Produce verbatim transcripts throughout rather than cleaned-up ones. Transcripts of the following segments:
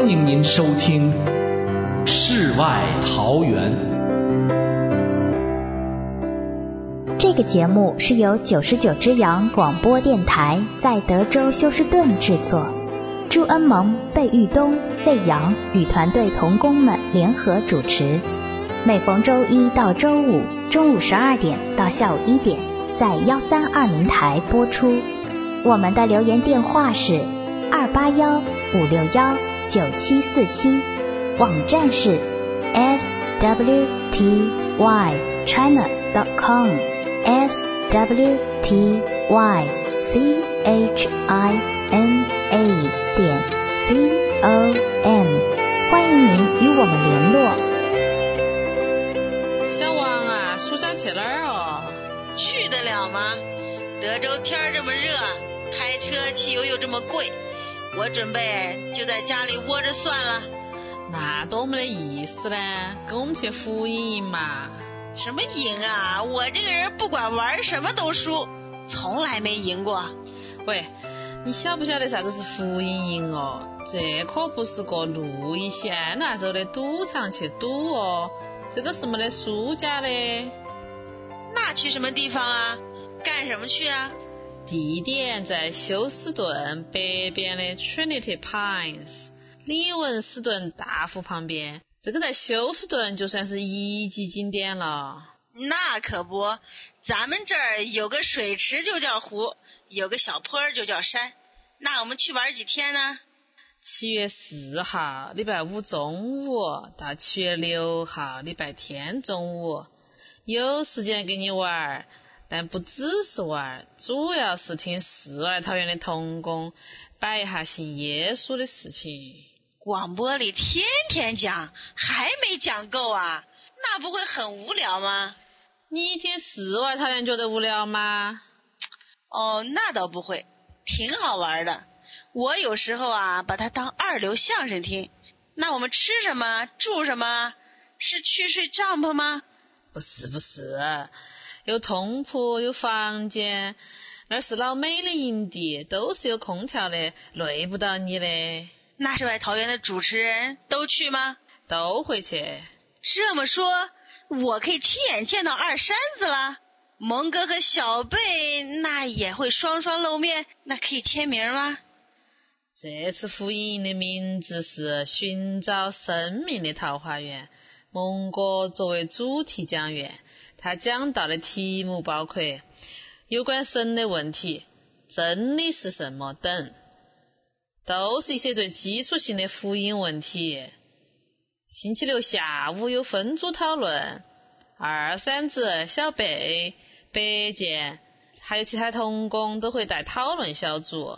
欢迎您收听《世外桃源》。 这个节目是由九十九只羊广播电台在德州休斯顿制作，朱恩蒙、贝玉东、费扬与团队同工们联合主持。每逢周一到周五中午十二点到下午一点，在幺三二零台播出。我们的留言电话是二八幺五六幺九七四七，网站是 s w t y china dot com s w t y c h i n a 点 c o m， 欢迎您与我们联络。 小王啊，暑假去哪儿哦？ 去得了吗？德州天儿这么热，开车汽油又这么贵，我准备就在家里窝着算了。 那多没得意思呢，跟我们去福音营嘛。 什么赢啊？我这个人不管玩什么都输，从来没赢过。 喂，你晓不晓得啥子是福音营哦？这可不是个路易斯安那州的赌场去赌哦，这个是没得输家的。 那去什么地方啊？干什么去啊？ 地点在休斯顿北边的 Trinity Pines， 李文斯顿大湖旁边。这个在休斯顿就算是一级景点了。 那可不，咱们这儿有个水池就叫湖，有个小坡就叫山。那我们去玩几天呢？ 七月四号礼拜五中午到七月六号礼拜天中午，有时间给你玩，但不只是玩，主要是听世外桃源的同工摆一下信耶稣的事情。 广播里天天讲，还没讲够啊？那不会很无聊吗？ 你听世外桃源觉得无聊吗？ 哦，那倒不会，挺好玩的。我有时候啊，把它当二流相声听。那我们吃什么住什么？是去睡帐篷吗？ 不是不是，有通铺有房间，那是老美的营地，都是有空调的，累不到你的。 那世外桃源的主持人都去吗？ 都会去。 这么说，我可以亲眼见到二山子了。蒙哥和小贝那也会双双露面，那可以签名吗？ 这次福音营的名字是寻找生命的桃花源，蒙哥作为主题讲员，他讲到的题目包括有关神的问题、真理是什么等，都是一些最基础性的福音问题。星期六下午有分组讨论，二三子、小贝、白健还有其他同工都会带讨论小组。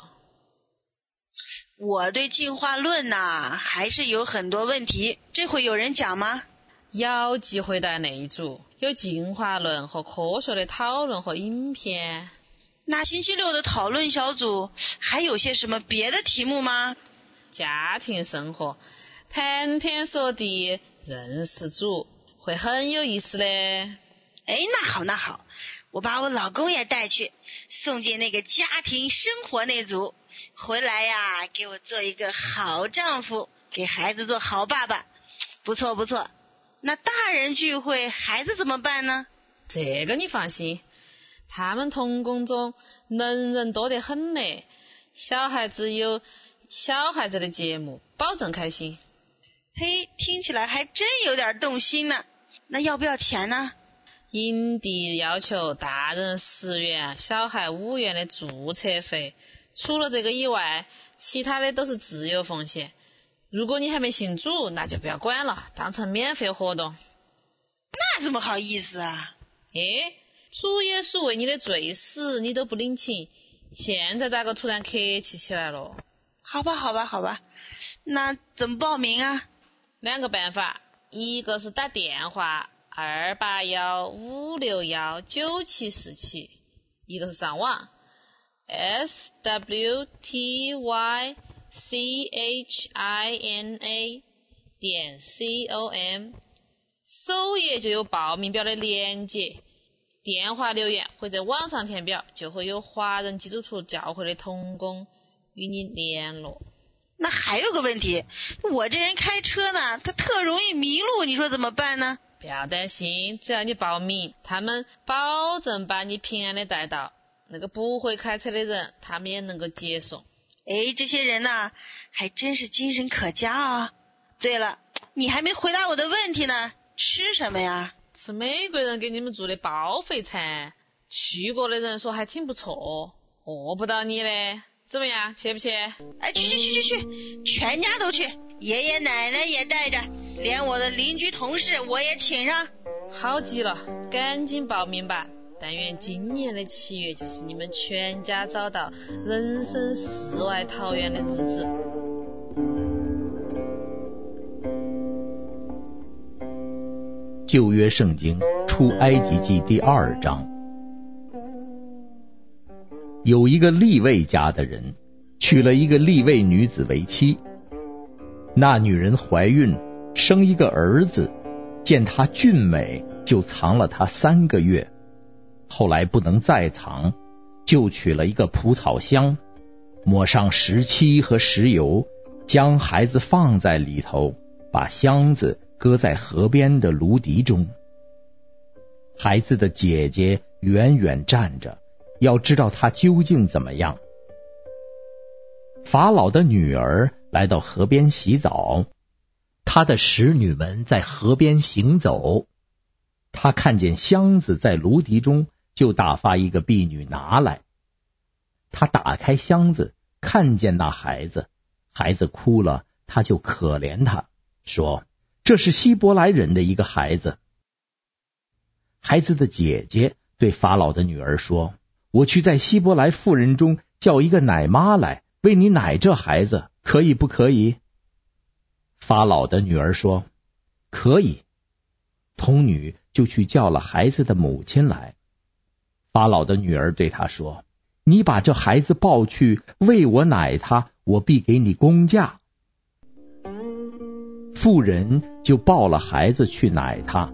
我对进化论呐、啊、还是有很多问题，这会有人讲吗？ 有机会带那一组，有进化论和科学的讨论和影片。 那星期六的讨论小组还有些什么别的题目吗？ 家庭生活，谈天说地，认识主，会很有意思的。 哎，那好那好，我把我老公也带去，送进那个家庭生活那组，回来呀给我做一个好丈夫，给孩子做好爸爸。不错不错。那大人聚会孩子怎么办呢？ 这个你放心，他们同工中能人多得很嘞，小孩子有小孩子的节目，保证开心。 嘿，听起来还真有点动心呢。那要不要钱呢？ 营地要求大人十元，小孩五元的注册费，除了这个以外，其他的都是自由奉献。如果你还没信主，那就不要管了，当成免费活动。 那怎么好意思啊？ 诶，主耶稣为你的罪死，你都不领情，现在咋个突然客气起来了？ 好吧好吧好吧，那怎么报名啊？ 两个办法，一个是打电话二八幺五六幺九七四七，一个是上网 s w t y c h i n a 点 c o m， 首页就有报名表的连结，电话留言或者网上填表，就会有华人基督徒教会的同工与你联络。 那还有个问题，我这人开车呢，他特容易迷路，你说怎么办呢？ 不要担心，只要你报名，他们保证把你平安的带到。那个不会开车的人，他们也能够接送。 哎，这些人呢，还真是精神可嘉啊。对了，你还没回答我的问题呢，吃什么呀？ 吃美国人给你们做的报废餐，去过的人说还挺不错，饿不到你嘞。怎么样，去不去？ 哎，去去去去去，全家都去，爷爷奶奶也带着，连我的邻居同事我也请上。 好极了，赶紧报名吧！但愿今年的七月就是你们全家找到人生世外桃源的日子。 旧约圣经出埃及记第二章。有一个利未家的人娶了一个利未女子为妻，那女人怀孕生一个儿子，见她俊美，就藏了她三个月。后来不能再藏，就取了一个蒲草箱，抹上石漆和石油，将孩子放在里头，把箱子搁在河边的芦荻中。孩子的姐姐远远站着，要知道他究竟怎么样。法老的女儿来到河边洗澡，他的使女们在河边行走，他看见箱子在芦荻中，就打发一个婢女拿来。他打开箱子，看见那孩子，孩子哭了，他就可怜他，说这是希伯来人的一个孩子。孩子的姐姐对法老的女儿说，我去在希伯来妇人中叫一个奶妈来，为你奶这孩子，可以不可以？法老的女儿说，可以。童女就去叫了孩子的母亲来。法老的女儿对他说，你把这孩子抱去，为我奶他，我必给你工价。妇人就抱了孩子去奶他。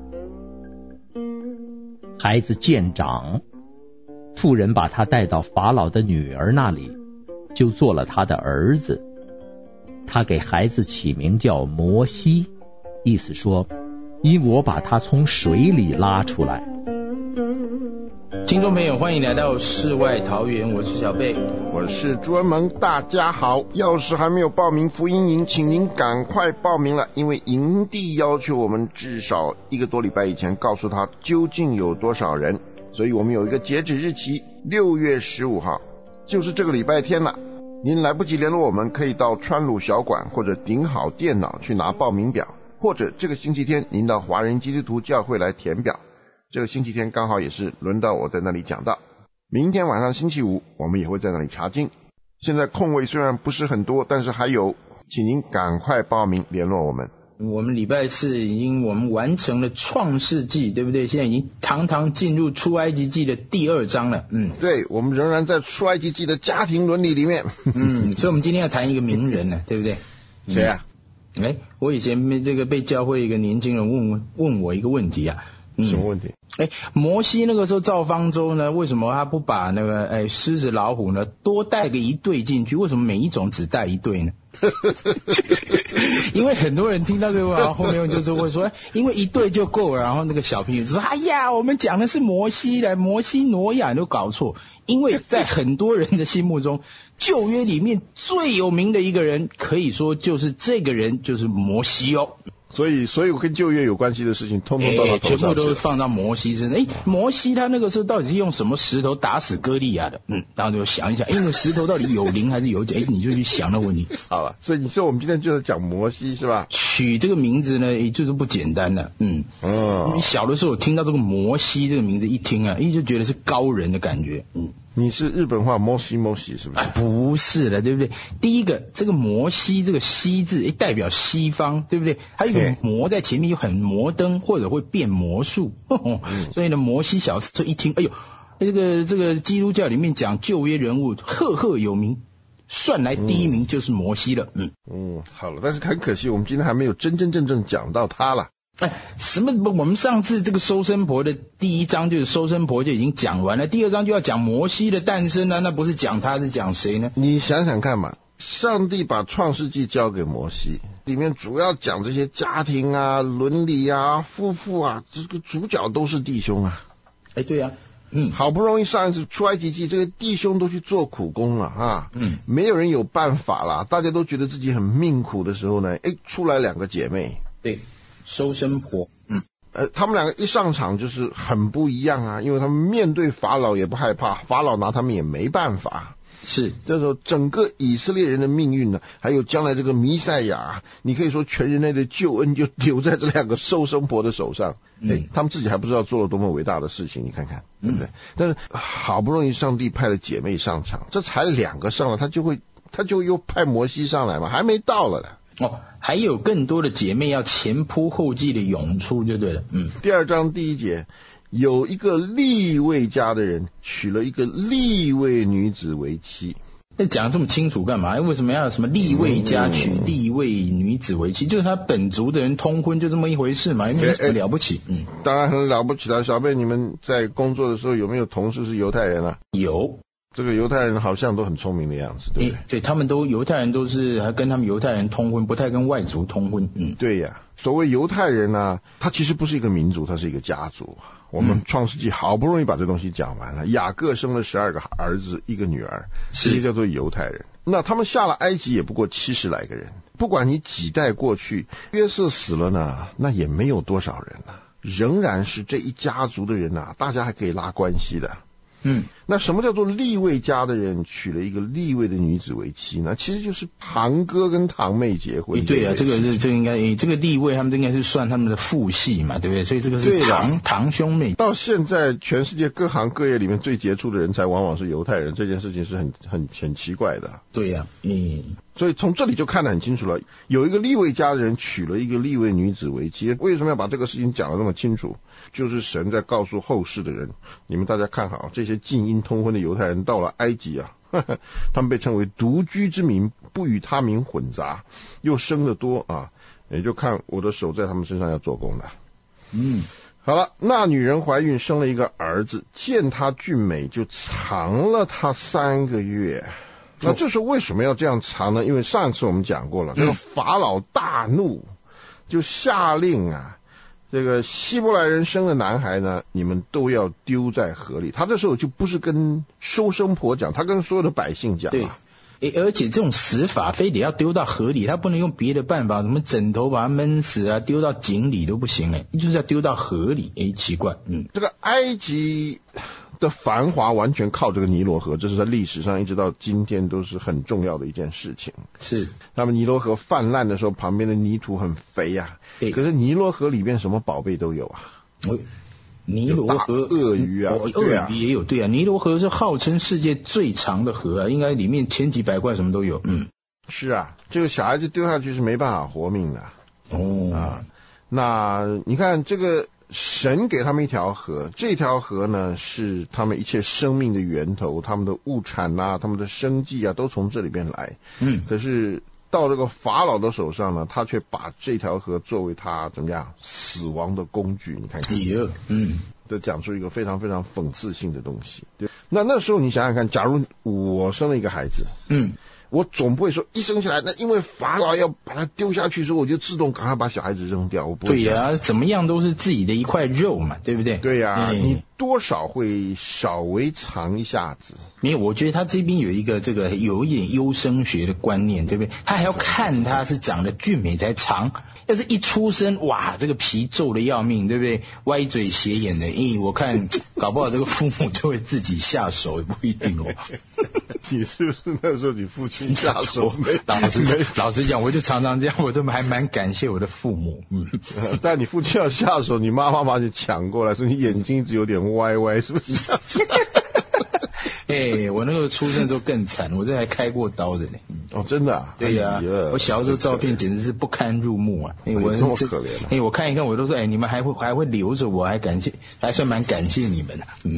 孩子渐长，妇人把他带到法老的女儿那里，就做了他的儿子。他给孩子起名叫摩西，意思说，因我把他从水里拉出来。 听众朋友，欢迎来到世外桃源，我是小贝， 我是朱恩萌，大家好。要是还没有报名福音营，请您赶快报名了，因为营地要求我们至少一个多礼拜以前告诉他究竟有多少人，所以我们有一个截止日期，六月十五号，就是这个礼拜天了。您来不及联络我们，可以到川鲁小馆或者顶好电脑去拿报名表，或者这个星期天您到华人基督徒教会来填表。这个星期天刚好也是轮到我在那里讲到，明天晚上星期五我们也会在那里查经。现在空位虽然不是很多，但是还有，请您赶快报名联络我们。 我们礼拜四已经我们完成了创世纪，对不对？现在已经堂堂进入出埃及记的第二章了。嗯， 对，我们仍然在出埃及记的家庭伦理里面。 嗯，所以我们今天要谈一个名人呢，对不对？ 谁啊？ 哎、嗯，我以前被这个被教会一个年轻人问问我一个问题啊。 嗯、什么问题？ 哎，摩西那个时候造方舟呢，为什么他不把那个哎狮子老虎呢多带个一对进去？为什么每一种只带一对呢？因为很多人听到这个，然后后面就是会说，因为一对就够了。然后那个小朋友就说：“哎呀，我们讲的是摩西的，摩西挪亚都搞错。”因为在很多人的心目中，旧约里面最有名的一个人，可以说就是这个人，就是摩西哦。 所以所有跟旧约有关系的事情通通到他头上去了， 全部都放到摩西身上。哎，摩西他那个时候到底是用什么石头打死歌利亚的？嗯，然后就想一想，因为石头到底有灵还是有假？哎，你就去想那问题。 好了，所以你说我们今天就是讲摩西是吧？ 取这个名字呢，也就是不简单的。嗯，哦，你小的时候我听到这个摩西这个名字一听啊，一就觉得是高人的感觉。嗯。 你是日本话摩西摩西是不是？ 啊，不是的，对不对？第一个，这个摩西这个西字，代表西方，对不对？还有一个摩在前面，又很摩登，或者会变魔术。嗯、所以呢，摩西小时候一听，哎呦，这个这个基督教里面讲旧约人物赫赫有名，算来第一名就是摩西了。嗯嗯，好了，但是很可惜，我们今天还没有真真正正讲到他了。 哎，什么？我们上次这个收生婆的第一章就是收生婆就已经讲完了，第二章就要讲摩西的诞生啊，那不是讲他是讲谁呢？ 你想想看嘛， 上帝把创世纪交给摩西，里面主要讲这些家庭啊、伦理啊、夫妇啊，这个主角都是弟兄啊。 哎，对呀、啊，嗯， 好不容易上一次出埃及记，这个弟兄都去做苦工了啊， 嗯， 没有人有办法啦，大家都觉得自己很命苦的时候呢，哎，出来两个姐妹， 对，收生婆，嗯。 呃，他们两个一上场就是很不一样啊，因为他们面对法老也不害怕，法老拿他们也没办法。 是， 这时候整个以色列人的命运呢，还有将来这个弥赛亚，你可以说全人类的救恩就留在这两个收生婆的手上。嗯、哎，他们自己还不知道做了多么伟大的事情，你看看，对不对？嗯、但是好不容易上帝派了姐妹上场，这才两个上了，他就会他就又派摩西上来嘛，还没到了呢。 哦，还有更多的姐妹要前仆后继的涌出就对了。嗯， 第二章第一节，有一个利未家的人娶了一个利未女子为妻。 那讲这么清楚干嘛？为什么要什么利未家娶利未女子为妻？就是他本族的人通婚，就这么一回事嘛，也没什么了不起。嗯， 当然很了不起了。小贝，你们在工作的时候有没有同事是犹太人啊？ 有。 这个犹太人好像都很聪明的样子，对不对？ 对，他们都犹太人都是还跟他们犹太人通婚，不太跟外族通婚。嗯， 对呀。所谓犹太人呢，他其实不是一个民族，他是一个家族。我们创世纪好不容易把这东西讲完了，雅各生了十二个儿子，一个女儿，这些叫做犹太人。那他们下了埃及也不过七十来个人，不管你几代过去，约瑟死了呢，那也没有多少人了，仍然是这一家族的人啊，大家还可以拉关系的。嗯，那什么叫做利未家的人娶了一个利未的女子为妻呢？其实就是堂哥跟堂妹结婚。 欸、对啊，这个是这个应该、欸、这个利未他们应该是算他们的父系嘛，对不对？所以这个是堂堂兄妹。 到现在全世界各行各业里面最杰出的人才往往是犹太人，这件事情是很很很奇怪的。 对呀、啊，嗯。 所以从这里就看得很清楚了，有一个利未家的人娶了一个利未女子为妻。为什么要把这个事情讲得那么清楚？就是神在告诉后世的人，你们大家看好，这些近因通婚的犹太人到了埃及啊，呵呵，他们被称为独居之民，不与他民混杂，又生得多啊，也就看我的手在他们身上要做工的。嗯，好了，那女人怀孕生了一个儿子，见他俊美，就藏了他三个月。那这是为什么要这样藏呢？因为上次我们讲过了，这个法老大怒，就下令啊，这个希伯来人生的男孩呢，你们都要丢在河里。他这时候就不是跟收生婆讲，他跟所有的百姓讲啊。 对，而且这种死法非得要丢到河里，他不能用别的办法，什么枕头把他闷死啊，丢到井里都不行哎，就是要丢到河里。哎，奇怪，嗯， 这个埃及的繁华完全靠这个尼罗河，这是在历史上一直到今天都是很重要的一件事情。 是， 那么尼罗河泛滥的时候，旁边的泥土很肥啊，可是尼罗河里面什么宝贝都有啊。 哦，尼罗河鳄鱼啊， 哦，鳄鱼也有，对啊，尼罗河是号称世界最长的河啊，应该里面千奇百怪什么都有。嗯， 是啊，这个小孩子丢下去是没办法活命的。哦啊，那你看这个。神给他们一条河，这条河呢是他们一切生命的源头，他们的物产啊，他们的生计啊，都从这里边来。嗯，可是到这个法老的手上呢，他却把这条河作为他怎么样死亡的工具。你看看，嗯，这讲出一个非常非常讽刺性的东西。对，那那时候你想想看，假如我生了一个孩子，嗯。我总不会说一生下来，那因为法老要把它丢下去，所以我就自动赶快把小孩子扔掉。我不会。 对呀、啊，怎么样都是自己的一块肉嘛，对不对？ 对呀、啊嗯，你多少会稍微藏一下子。 没有，我觉得他这边有一个这个有一点优生学的观念，对不对？他还要看他是长得俊美才藏。要是一出生，哇，这个皮皱的要命，对不对？歪嘴斜眼的，咦、欸，我看搞不好这个父母就会自己下手，也不一定哦。 你是不是那时候你父亲下手？ 老实老实讲，我就常常这样，我都还蛮感谢我的父母。嗯， 但你父亲要下手，你妈妈把你抢过来，说你眼睛一直有点歪歪，是不是这样子？ 哎、欸，我那个出生的时候更惨，我这还开过刀的呢。 哦，真的啊？ 对呀、啊哎，我小时候照片简直是不堪入目啊！哎、欸，我这么可怜、啊。 哎、欸，我看一看，我都说，哎、欸，你们还会还会留着我，还感谢，还算蛮感谢你们的、啊。嗯。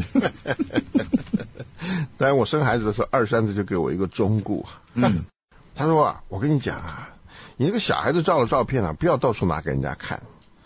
当然，我生孩子的时候，二三子就给我一个忠告。嗯。他说啊，我跟你讲啊，你那个小孩子照的照片啊，不要到处拿给人家看。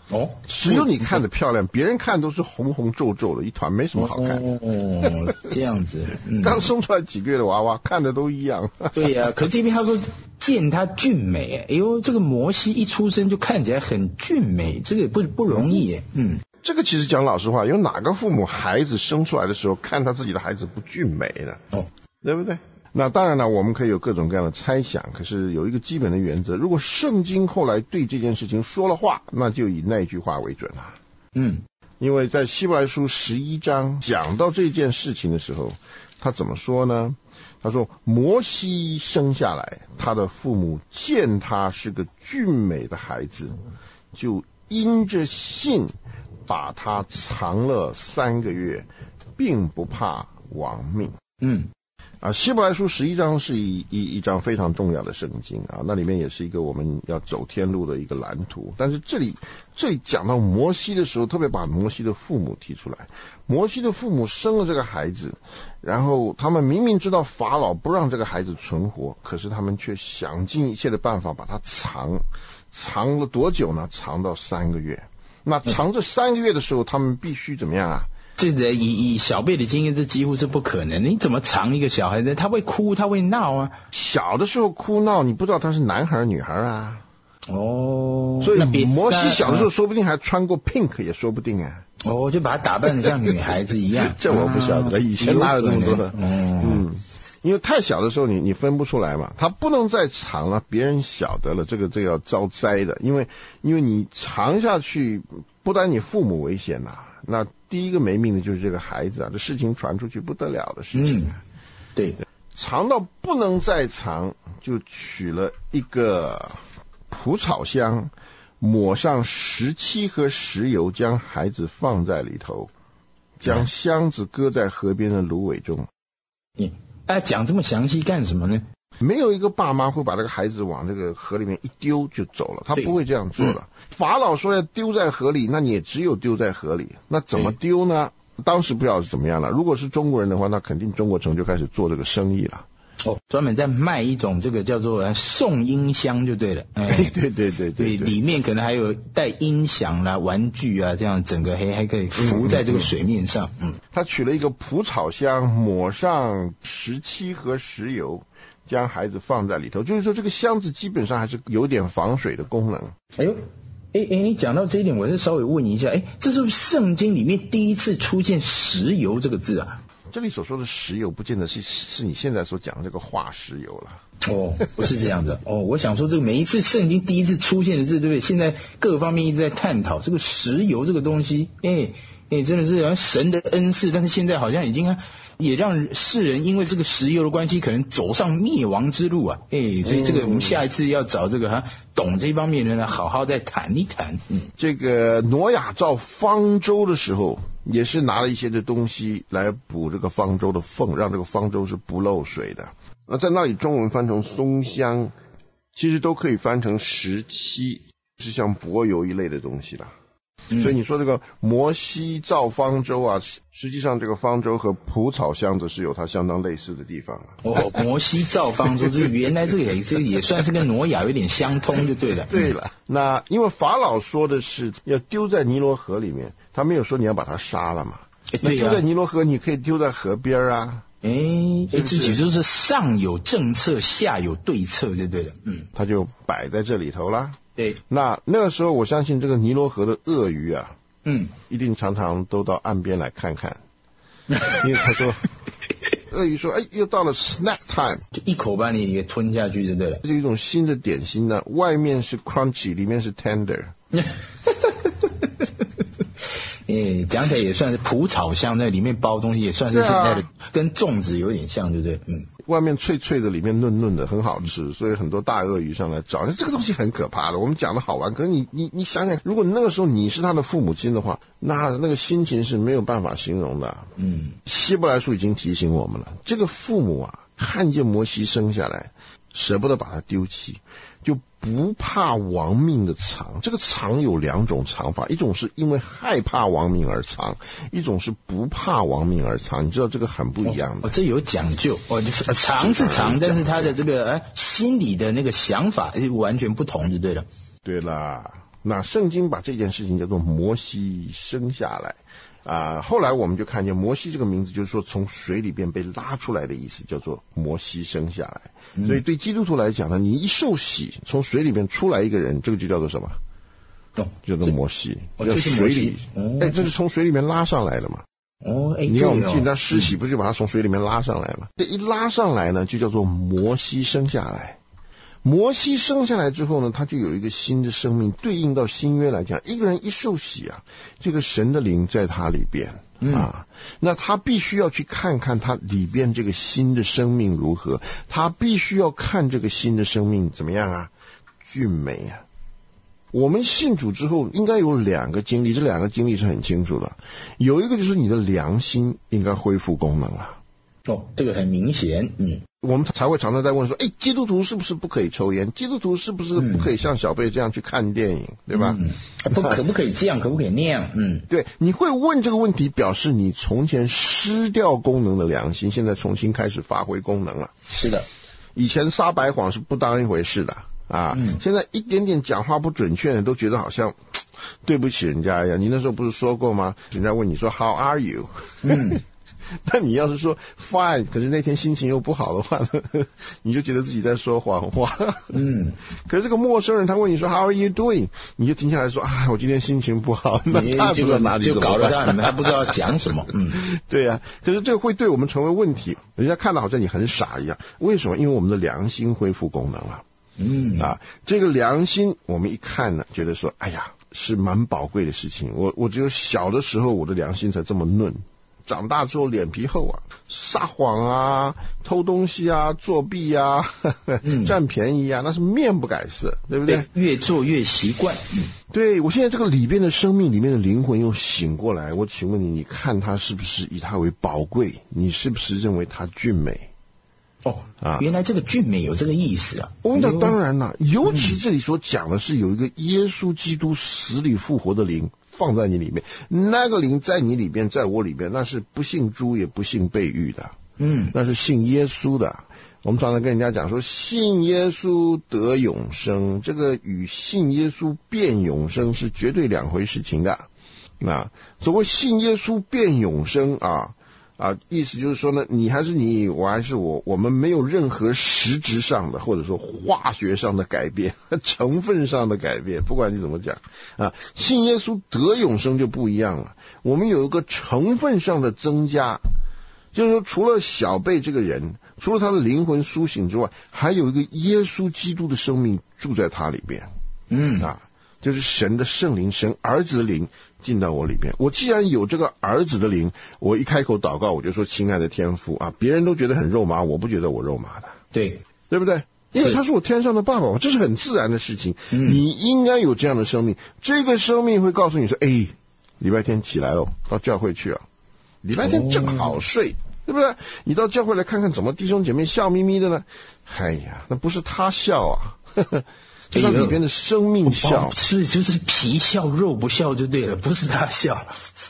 哦，只有你看着漂亮，别人看都是红红皱皱的一团，没什么好看的。 哦，这样子。 嗯、刚生出来几个月的娃娃，看着都一样。 对呀、啊，可这边他说见他俊美，哎呦，这个摩西一出生就看起来很俊美，这个不不容易耶。嗯， 这个其实讲老实话，有哪个父母孩子生出来的时候看他自己的孩子不俊美的？哦，对不对？那当然了，我们可以有各种各样的猜想，可是有一个基本的原则，如果圣经后来对这件事情说了话，那就以那句话为准了。 嗯， 因为在希伯来书十一章讲到这件事情的时候，他怎么说呢？他说摩西生下来，他的父母见他是个俊美的孩子，就因着信把他藏了三个月，并不怕亡命。 嗯啊，希伯来书十一章是一一一章非常重要的圣经啊，那里面也是一个我们要走天路的一个蓝图。但是这里这里讲到摩西的时候，特别把摩西的父母提出来。摩西的父母生了这个孩子，然后他们明明知道法老不让这个孩子存活，可是他们却想尽一切的办法把他藏，藏了多久呢？藏到三个月。那藏这三个月的时候，他们必须怎么样啊？ 这以以小辈的经验，这几乎是不可能。你怎么藏一个小孩子？他会哭，他会闹啊。 小的时候哭闹，你不知道他是男孩女孩啊。 哦， 所以摩西小的时候说不定还穿过 pink 也说不定啊。 哦，就把他打扮得像女孩子一样。 这我不晓得了，以前哪有这么多的？ 嗯嗯，因为太小的时候你你分不出来嘛，他不能再藏了，别人晓得了，这个这个要遭灾的，因为因为你藏下去，不但你父母危险呐、啊，那第一个没命的就是这个孩子啊，这事情传出去不得了的事情。 嗯，对， 藏到不能再藏，就取了一个蒲草箱，抹上石漆和石油，将孩子放在里头，将箱子搁在河边的芦苇中。 嗯，哎，讲这么详细干什么呢？ 没有一个爸妈会把这个孩子往这个河里面一丢就走了，他不会这样做的。嗯、法老说要丢在河里，那你也只有丢在河里。那怎么丢呢？当时不知道是怎么样了。如果是中国人的话，那肯定中国城就开始做这个生意了。 哦，专门在卖一种这个叫做送音箱就对了。哎， 对对对 对, 对, 对，里面可能还有带音响啦、玩具啊，这样整个还还可以浮在这个水面上。嗯， 他取了一个蒲草箱，抹上石漆和石油，将孩子放在里头，就是说这个箱子基本上还是有点防水的功能。 哎呦，哎哎，你讲到这一点，我是稍微问一下，哎，这是不是圣经里面第一次出现石油这个字啊？ 这里所说的石油，不见得是是你现在所讲的这个化石油了。 哦，不是这样的。哦，我想说，这个每一次圣经第一次出现的字，对不对？现在各方面一直在探讨这个石油这个东西，哎哎，真的是神的恩赐，但是现在好像已经也让世人因为这个石油的关系，可能走上灭亡之路啊！哎，所以这个我们下一次要找这个哈懂这方面的人，好好再谈一谈。嗯， 这个挪亚造方舟的时候，也是拿了一些的东西来补这个方舟的缝，让这个方舟是不漏水的。那在那里中文翻成松香，其实都可以翻成石漆，是像柏油一类的东西啦。嗯、所以你说这个摩西造方舟啊，实际上这个方舟和蒲草箱子是有它相当类似的地方、啊。 哦，摩西造方舟，这个原来这个也这个也算是跟挪亚有点相通，就对了。 对了，那因为法老说的是要丢在尼罗河里面，他没有说你要把它杀了嘛。 欸、 那丢在尼罗河，你可以丢在河边啊。 哎、欸，哎，这就是上有政策，下有对策，就对了。嗯， 他就摆在这里头啦。 对， 那那个时候我相信这个尼罗河的鳄鱼啊， 嗯， 一定常常都到岸边来看看，因为他说，鳄鱼说，哎，又到了 snack time， 就一口把你给吞下去就对了。 这是一种新的点心呢，外面是 crunchy， 里面是 tender。 诶，讲起来也算是蒲草箱，那里面包东西也算是现在的、啊、跟粽子有点像，对不对？嗯， 外面脆脆的，里面嫩嫩的，很好吃，所以很多大鳄鱼上来找。这个东西很可怕的，我们讲的好玩，可是你你你想想，如果那个时候你是他的父母亲的话，那那个心情是没有办法形容的。 嗯， 希伯来书已经提醒我们了，这个父母啊，看见摩西生下来，舍不得把他丢弃，就不怕亡命的藏。这个藏有两种藏法，一种是因为害怕亡命而藏，一种是不怕亡命而藏。你知道这个很不一样的。 哦，这有讲究哦，就是藏是藏，但是他的这个呃心里的那个想法完全不同，就对了。 对啦， 那圣经把这件事情叫做摩西生下来啊，后来我们就看见摩西这个名字就是说从水里边被拉出来的意思，叫做摩西生下来。嗯、所以对基督徒来讲呢，你一受洗从水里边出来一个人，这个就叫做什么？哦，叫做摩西， 哦、 叫水里，哎、 哦欸，这是从水里面拉上来的嘛。 哦，哎， 你看我们进他施洗，不就把他从水里面拉上来吗？这、嗯、一拉上来呢，就叫做摩西生下来。摩西生下来之后呢，他就有一个新的生命，对应到新约来讲，一个人一受洗啊，这个神的灵在他里边、嗯、啊，那他必须要去看看他里边这个新的生命如何，他必须要看这个新的生命怎么样啊，俊美啊。我们信主之后应该有两个经历，这两个经历是很清楚的。有一个就是你的良心应该恢复功能啊。 哦，这个很明显，嗯， 我们才会常常在问说，哎，基督徒是不是不可以抽烟？基督徒是不是不可以像小贝这样去看电影，嗯、对吧？ 嗯，不可不可以这样，可不可以那样？嗯， 对，你会问这个问题，表示你从前失掉功能的良心，现在重新开始发挥功能了。 是的， 以前撒白谎是不当一回事的。啊、嗯，现在一点点讲话不准确的都觉得好像对不起人家一样。你那时候不是说过吗？人家问你说 How are you？ 嗯，那你要是说 Fine， 可是那天心情又不好的话呵呵，你就觉得自己在说谎话。嗯，可是这个陌生人他问你说 How are you doing？ 你就停下来说啊，我今天心情不好。那他不知道哪里就搞得他他不知道讲什么。嗯， 对呀、啊。可是这个会对我们成为问题，人家看到好像你很傻一样。为什么？因为我们的良心恢复功能了。嗯啊，这个良心我们一看呢，觉得说，哎呀，是蛮宝贵的事情。我我只有小的时候我的良心才这么嫩，长大之后脸皮厚啊，撒谎啊，偷东西啊，作弊啊，呵呵嗯、占便宜啊，那是面不改色，对不对？ 对，越做越习惯。嗯， 对，我现在这个里边的生命里面的灵魂又醒过来，我请问你，你看他是不是以他为宝贵？你是不是认为他俊美？ 哦啊，原来这个俊美有这个意思啊！ 哦，那当然了，尤其这里所讲的是有一个耶稣基督死里复活的灵放在你里面，那个灵在你里边，在我里边，那是不信猪也不信被喻的，嗯，那是信耶稣的。我们常常跟人家讲说，信耶稣得永生，这个与信耶稣变永生是绝对两回事情的。那所谓信耶稣变永生啊。啊，意思就是说呢，你还是你，我还是我，我们没有任何实质上的或者说化学上的改变，成分上的改变，不管你怎么讲啊，信耶稣得永生就不一样了。我们有一个成分上的增加，就是说除了小贝这个人，除了他的灵魂苏醒之外，还有一个耶稣基督的生命住在他里边。嗯啊。就是神的圣灵，神儿子的灵进到我里边。我既然有这个儿子的灵，我一开口祷告，我就说亲爱的天父啊，别人都觉得很肉麻，我不觉得我肉麻的。 对， 对不对？因为他是我天上的爸爸，这是很自然的事情。嗯、你应该有这样的生命，这个生命会告诉你说，哎，礼拜天起来了，到教会去啊。礼拜天正好睡，哦、对不对？你到教会来看看，怎么弟兄姐妹笑眯眯的呢？哎呀，那不是他笑啊。呵呵，就他里边的生命笑， 所以就是皮笑肉不笑就对了，不是他笑。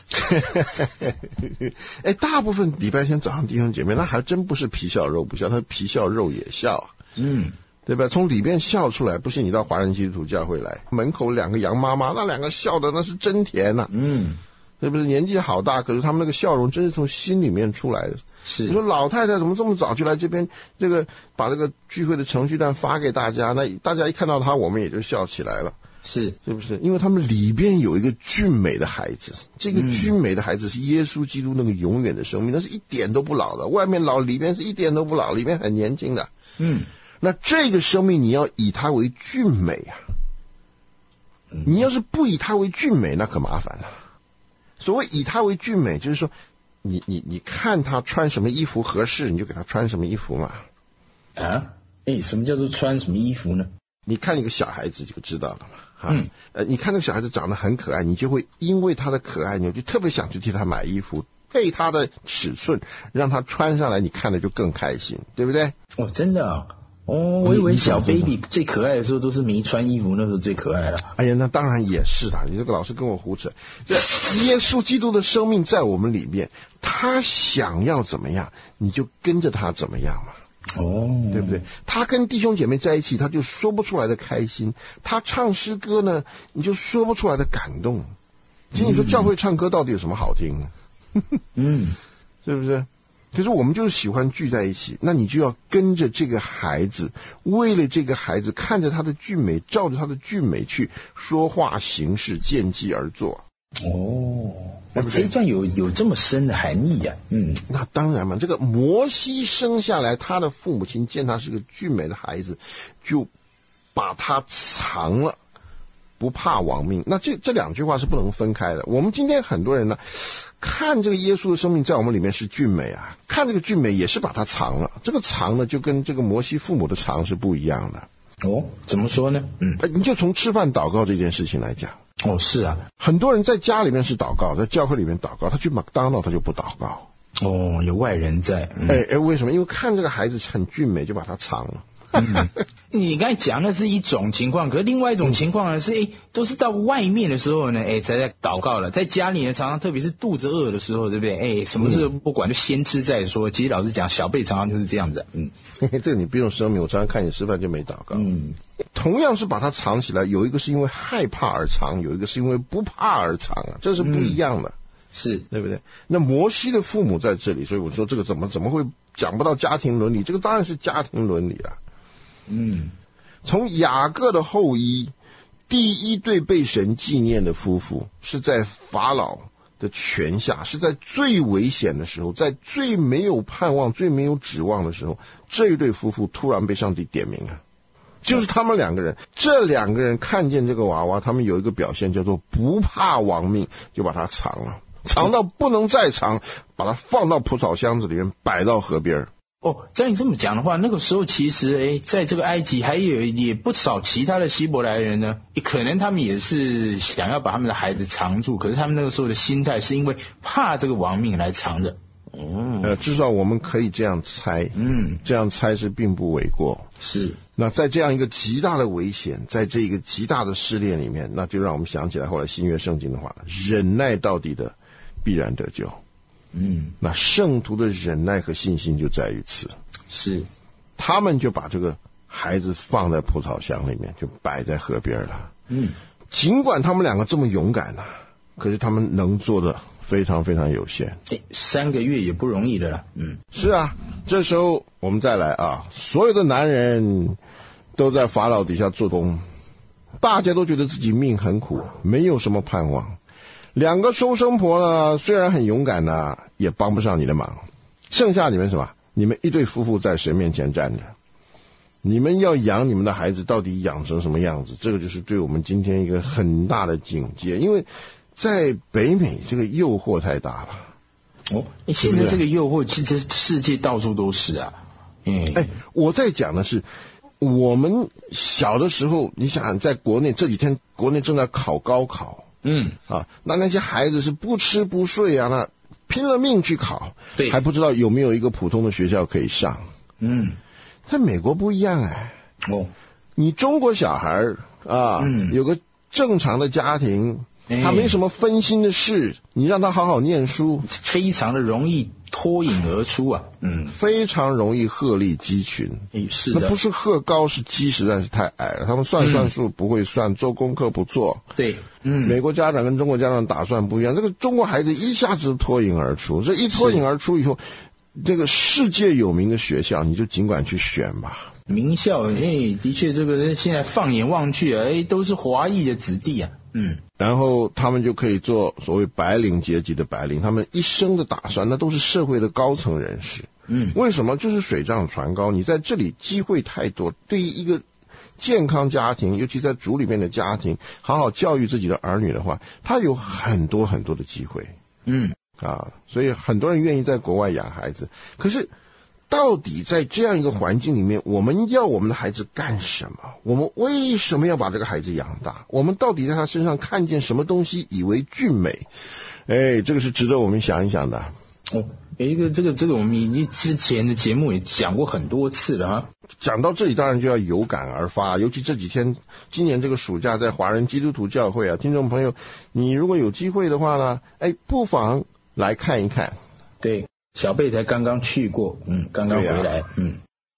哎，大部分礼拜天早上弟兄姐妹，那还真不是皮笑肉不笑，他皮笑肉也笑。嗯，对吧？从里边笑出来，不信你到华人基督徒教会来，门口两个杨妈妈，那两个笑的那是真甜呐、啊。嗯，是不是年纪好大，可是他们那个笑容真是从心里面出来的。是，你说老太太怎么这么早就来这边？这个把这个聚会的程序单发给大家，那大家一看到他，我们也就笑起来了。是，是不是？因为他们里边有一个俊美的孩子，这个俊美的孩子是耶稣基督那个永远的生命，那是一点都不老的。外面老，里边是一点都不老，里边很年轻的。嗯，那这个生命你要以它为俊美啊！你要是不以它为俊美，那可麻烦了。所谓以它为俊美，就是说。你你你看他穿什么衣服合适，你就给他穿什么衣服嘛。 啊？哎，什么叫做穿什么衣服呢？ 你看一个小孩子就知道了嘛。嗯。呃，你看那个小孩子长得很可爱，你就会因为他的可爱，你就特别想去替他买衣服，配他的尺寸，让他穿上来，你看了就更开心，对不对？ 哦，真的啊。哦，我以为小 baby 最可爱的时候都是没穿衣服，那时候最可爱了。 哎呀，那当然也是啦，你这个老师跟我胡扯。这耶稣基督的生命在我们里面，他想要怎么样，你就跟着他怎么样嘛。 哦， 对不对？他跟弟兄姐妹在一起，他就说不出来的开心；他唱诗歌呢，你就说不出来的感动。其实你说教会唱歌到底有什么好听呢？ 嗯， 是不是？可是我们就是喜欢聚在一起，那你就要跟着这个孩子，为了这个孩子，看着他的俊美，照着他的俊美去说话行事，见机而做。 哦，对不对？这段有有这么深的含义呀、啊？嗯， 那当然嘛。这个摩西生下来，他的父母亲见他是个俊美的孩子，就把他藏了，不怕亡命。那这这两句话是不能分开的。我们今天很多人呢，看这个耶稣的生命在我们里面是俊美啊，看这个俊美也是把它藏了。这个藏呢，就跟这个摩西父母的藏是不一样的。 哦，怎么说呢？嗯， 你就从吃饭祷告这件事情来讲。 哦，是啊， 很多人在家里面是祷告，在教会里面祷告，他去麦当劳他就不祷告。 哦，有外人在。 嗯、哎哎，为什么？因为看这个孩子很俊美，就把他藏了。 嗯，你刚才讲的是一种情况，可是另外一种情况呢是，哎，都是到外面的时候呢，哎，才在祷告了。在家里呢，常常特别是肚子饿的时候，对不对？哎，什么事都不管，就先吃再说。其实老实讲，小贝常常就是这样子。嗯， 嘿嘿，这个你不用声明，我常常看你吃饭就没祷告。嗯，同样是把它藏起来，有一个是因为害怕而藏，有一个是因为不怕而藏啊，这是不一样的。嗯， 是对不对？那摩西的父母在这里，所以我说这个怎么怎么会讲不到家庭伦理？这个当然是家庭伦理啊。嗯，从雅各的后裔，第一对被神纪念的夫妇，是在法老的权下，是在最危险的时候，在最没有盼望、最没有指望的时候，这一对夫妇突然被上帝点名了。就是他们两个人，这两个人看见这个娃娃，他们有一个表现叫做不怕亡命，就把它藏了，藏到不能再藏，把它放到蒲草箱子里面，摆到河边。 哦，照你这么讲的话，那个时候其实，哎，在这个埃及还有也不少其他的希伯来人呢，可能他们也是想要把他们的孩子藏住，可是他们那个时候的心态是因为怕这个亡命来藏的。 嗯，呃，至少我们可以这样猜，嗯，这样猜是并不为过。 是， 那在这样一个极大的危险，在这一个极大的试炼里面，那就让我们想起来后来新约圣经的话，忍耐到底的必然得救。嗯，那圣徒的忍耐和信心就在于此。 是， 他们就把这个孩子放在蒲草箱里面，就摆在河边了。嗯，尽管他们两个这么勇敢啊，可是他们能做的非常非常有限。 欸、三个月也不容易的了。嗯， 是啊，这时候我们再来啊，所有的男人都在法老底下做工，大家都觉得自己命很苦，没有什么盼望。两个收生婆呢，虽然很勇敢呢，也帮不上你的忙。剩下你们什么？你们一对夫妇在神面前站着，你们要养你们的孩子，到底养成什么样子？这个就是对我们今天一个很大的警戒，因为在北美这个诱惑太大了。 哦，现在这个诱惑其实世界到处都是啊。 嗯，哎，我在讲的是我们小的时候，你想在国内这几天国内正在考高考。嗯啊，那那些孩子是不吃不睡啊，那拼了命去考，对，还不知道有没有一个普通的学校可以上。嗯，在美国不一样哎。哦，你中国小孩啊，嗯，有个正常的家庭，他没什么分心的事，你让他好好念书， 非常的容易脱颖而出啊。嗯， 非常容易鹤立鸡群。 是的， 那不是鹤高，是鸡实在是太矮了。他们算算数不会算，嗯，做功课不做。 对，嗯， 美国家长跟中国家长打算不一样。这个中国孩子一下子脱颖而出，这一脱颖而出以后，这个世界有名的学校，你就尽管去选吧。 名校，哎，的确，这个现在放眼望去，哎，都是华裔的子弟啊。嗯， 然后他们就可以做所谓白领阶级的白领，他们一生的打算那都是社会的高层人士。嗯，为什么？就是水涨船高，你在这里机会太多，对于一个健康家庭，尤其在主里面的家庭，好好教育自己的儿女的话，他有很多很多的机会。嗯，啊，所以很多人愿意在国外养孩子。可是到底在这样一个环境里面，我们要我们的孩子干什么？我们为什么要把这个孩子养大？我们到底在他身上看见什么东西以为俊美？哎，这个是值得我们想一想的。 哦，一个这个这个我们已经之前的节目也讲过很多次了哈。 讲到这里当然就要有感而发，尤其这几天今年这个暑假在华人基督徒教会啊，听众朋友，你如果有机会的话呢，哎，不妨来看一看。 对，小贝才刚刚去过，嗯，刚刚回来，啊，嗯。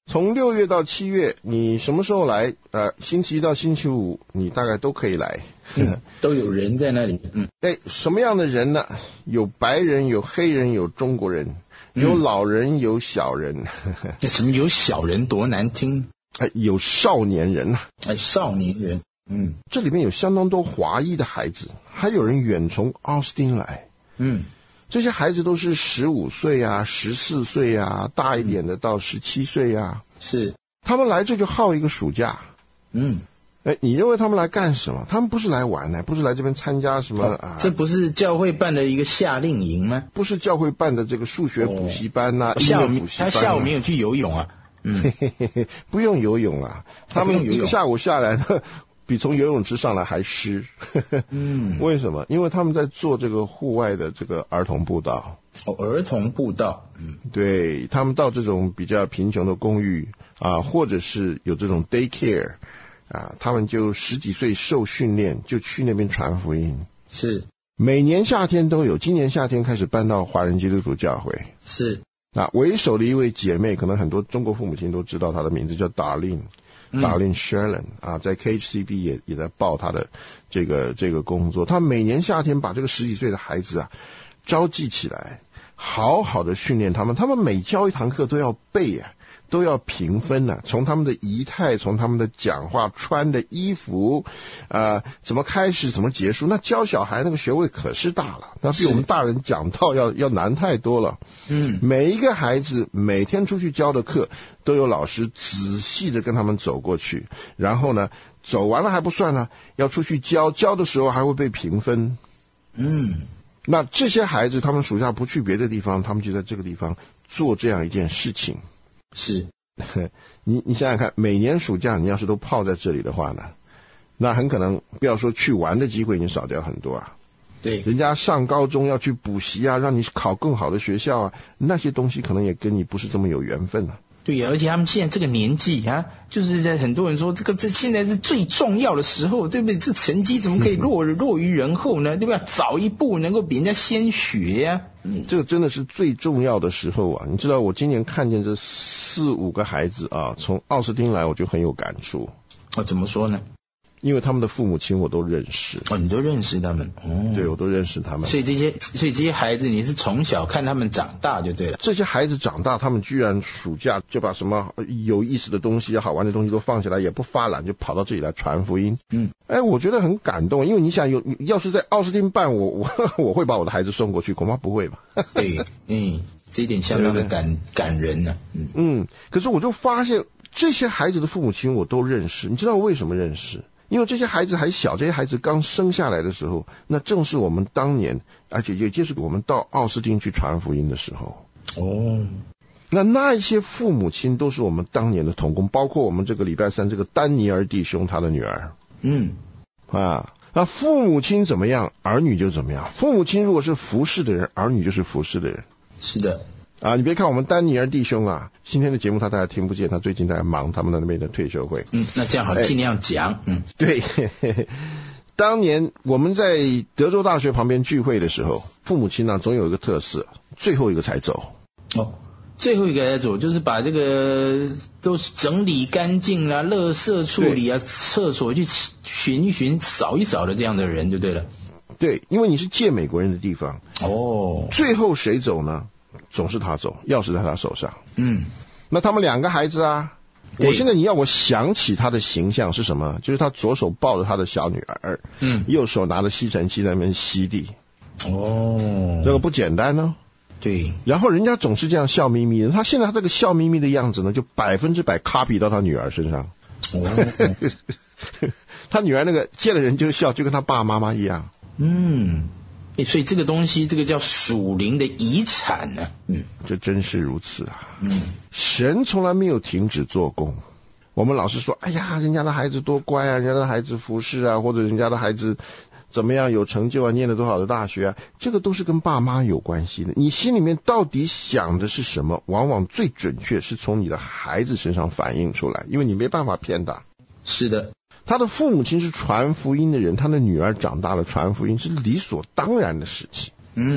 从六月到七月，你什么时候来？呃，星期一到星期五，你大概都可以来， 嗯、都有人在那里。嗯， 哎，什么样的人呢？有白人，有黑人，有中国人，有老人，有小人。 那、嗯、什么有小人多难听？ 哎，有少年人呐、啊。 哎，少年人。嗯， 这里面有相当多华裔的孩子，还有人远从奥斯汀来。 嗯。 这些孩子都是十五岁啊，十四岁啊，大一点的到十七岁啊。 是， 他们来这就耗一个暑假。 嗯， 哎，你认为他们来干什么？他们不是来玩的，不是来这边参加什么、哦、啊？ 这不是教会办的一个夏令营吗？ 不是教会办的这个数学补习班呐、啊，音乐补习班、啊。 他下午没有去游泳啊？嗯， 不用游泳啊，他们一个下午下来呢。比从游泳池上来还湿。 嗯， 为什么？因为他们在做这个户外的这个儿童步道。 哦，儿童步道。嗯， 对，他们到这种比较贫穷的公寓啊，或者是有这种 daycare 啊，他们就十几岁受训练，就去那边传福音。 是， 每年夏天都有，今年夏天开始搬到华人基督徒教会。 是， 啊，为首的一位姐妹，可能很多中国父母亲都知道她的名字，叫 Darlene。Darlene Sherlin 啊，在 K H C B 也也在报他的这个这个工作。他每年夏天把这个十几岁的孩子啊召集起来，好好的训练他们。他们每教一堂课都要背啊，都要评分啊，从他们的仪态，从他们的讲话，穿的衣服，呃，怎么开始，怎么结束。那教小孩那个学位可是大了，那比我们大人讲道要要难太多了。 嗯， 每一个孩子每天出去教的课，都有老师仔细的跟他们走过去，然后呢，走完了还不算呢，要出去教，教的时候还会被评分。 嗯， 那这些孩子他们暑假不去别的地方，他们就在这个地方做这样一件事情。 是， 你你想想看，每年暑假你要是都泡在这里的话呢，那很可能不要说去玩的机会已经少掉很多啊。 对， 人家上高中要去补习啊，让你考更好的学校啊，那些东西可能也跟你不是这么有缘分啊。 对呀，而且他们现在这个年纪啊，就是在很多人说这个这现在是最重要的时候，对不对？这成绩怎么可以落落于人后呢？对吧？早一步能够比人家先学呀、啊。 嗯，这个真的是最重要的时候啊！你知道，我今年看见这四五个孩子啊，从奥斯汀来，我就很有感触。 哦，怎么说呢？ 因为他们的父母亲我都认识。 哦，你都认识他们？哦， 对，我都认识他们。 所以这些，所以这些孩子，你是从小看他们长大就对了。 这些孩子长大，他们居然暑假就把什么有意思的东西、好玩的东西都放下来，也不发懒，就跑到这里来传福音。 嗯， 哎，我觉得很感动，因为你想，有要是在奥斯汀办，我我我会把我的孩子送过去，恐怕不会吧？ 对，嗯，这一点相当的感对对感人呢、啊。嗯嗯，可是我就发现这些孩子的父母亲我都认识，你知道为什么认识？因为这些孩子还小，这些孩子刚生下来的时候，那正是我们当年，而且也就是我们到奥斯汀去传福音的时候。 哦， 那那一些父母亲都是我们当年的同工，包括我们这个礼拜三这个丹尼尔弟兄他的女儿。 嗯， 啊，那父母亲怎么样，儿女就怎么样。父母亲如果是服侍的人，儿女就是服侍的人。 是的。 啊，你别看我们丹尼尔弟兄啊，今天的节目他大家听不见，他最近在忙他们的那边的退休会。 嗯，那这样好，尽量讲。嗯， 对呵呵，当年我们在德州大学旁边聚会的时候，父母亲呢总有一个特色，最后一个才走。 哦，最后一个才走，就是把这个都整理干净啦，垃圾处理啊，厕所去巡一巡、扫一扫的这样的人就对了。 对，因为你是借美国人的地方。 哦， 最后谁走呢？总是他走，钥匙在他手上。 嗯， 那他们两个孩子啊，我现在你要我想起他的形象是什么？就是他左手抱着他的小女儿， 嗯， 右手拿着吸尘器在那边吸地。 哦， 这个不简单呢。 对。 然后人家总是这样笑眯眯的，他现在他这个笑眯眯的样子呢，就百分之百 copy 到他女儿身上。 哦， 他女儿那个见了人就笑，就跟他爸爸妈妈一样。 嗯。所以这个东西，这个叫属灵的遗产呢、啊。嗯， 这真是如此啊。 嗯， 神从来没有停止做工。我们老是说，哎呀，人家的孩子多乖啊，人家的孩子服侍啊，或者人家的孩子怎么样有成就啊，念了多少的大学啊，这个都是跟爸妈有关系的。你心里面到底想的是什么，往往最准确是从你的孩子身上反映出来，因为你没办法骗他。 是的。 他的父母亲是传福音的人，他的女儿长大了传福音是理所当然的事情。 嗯，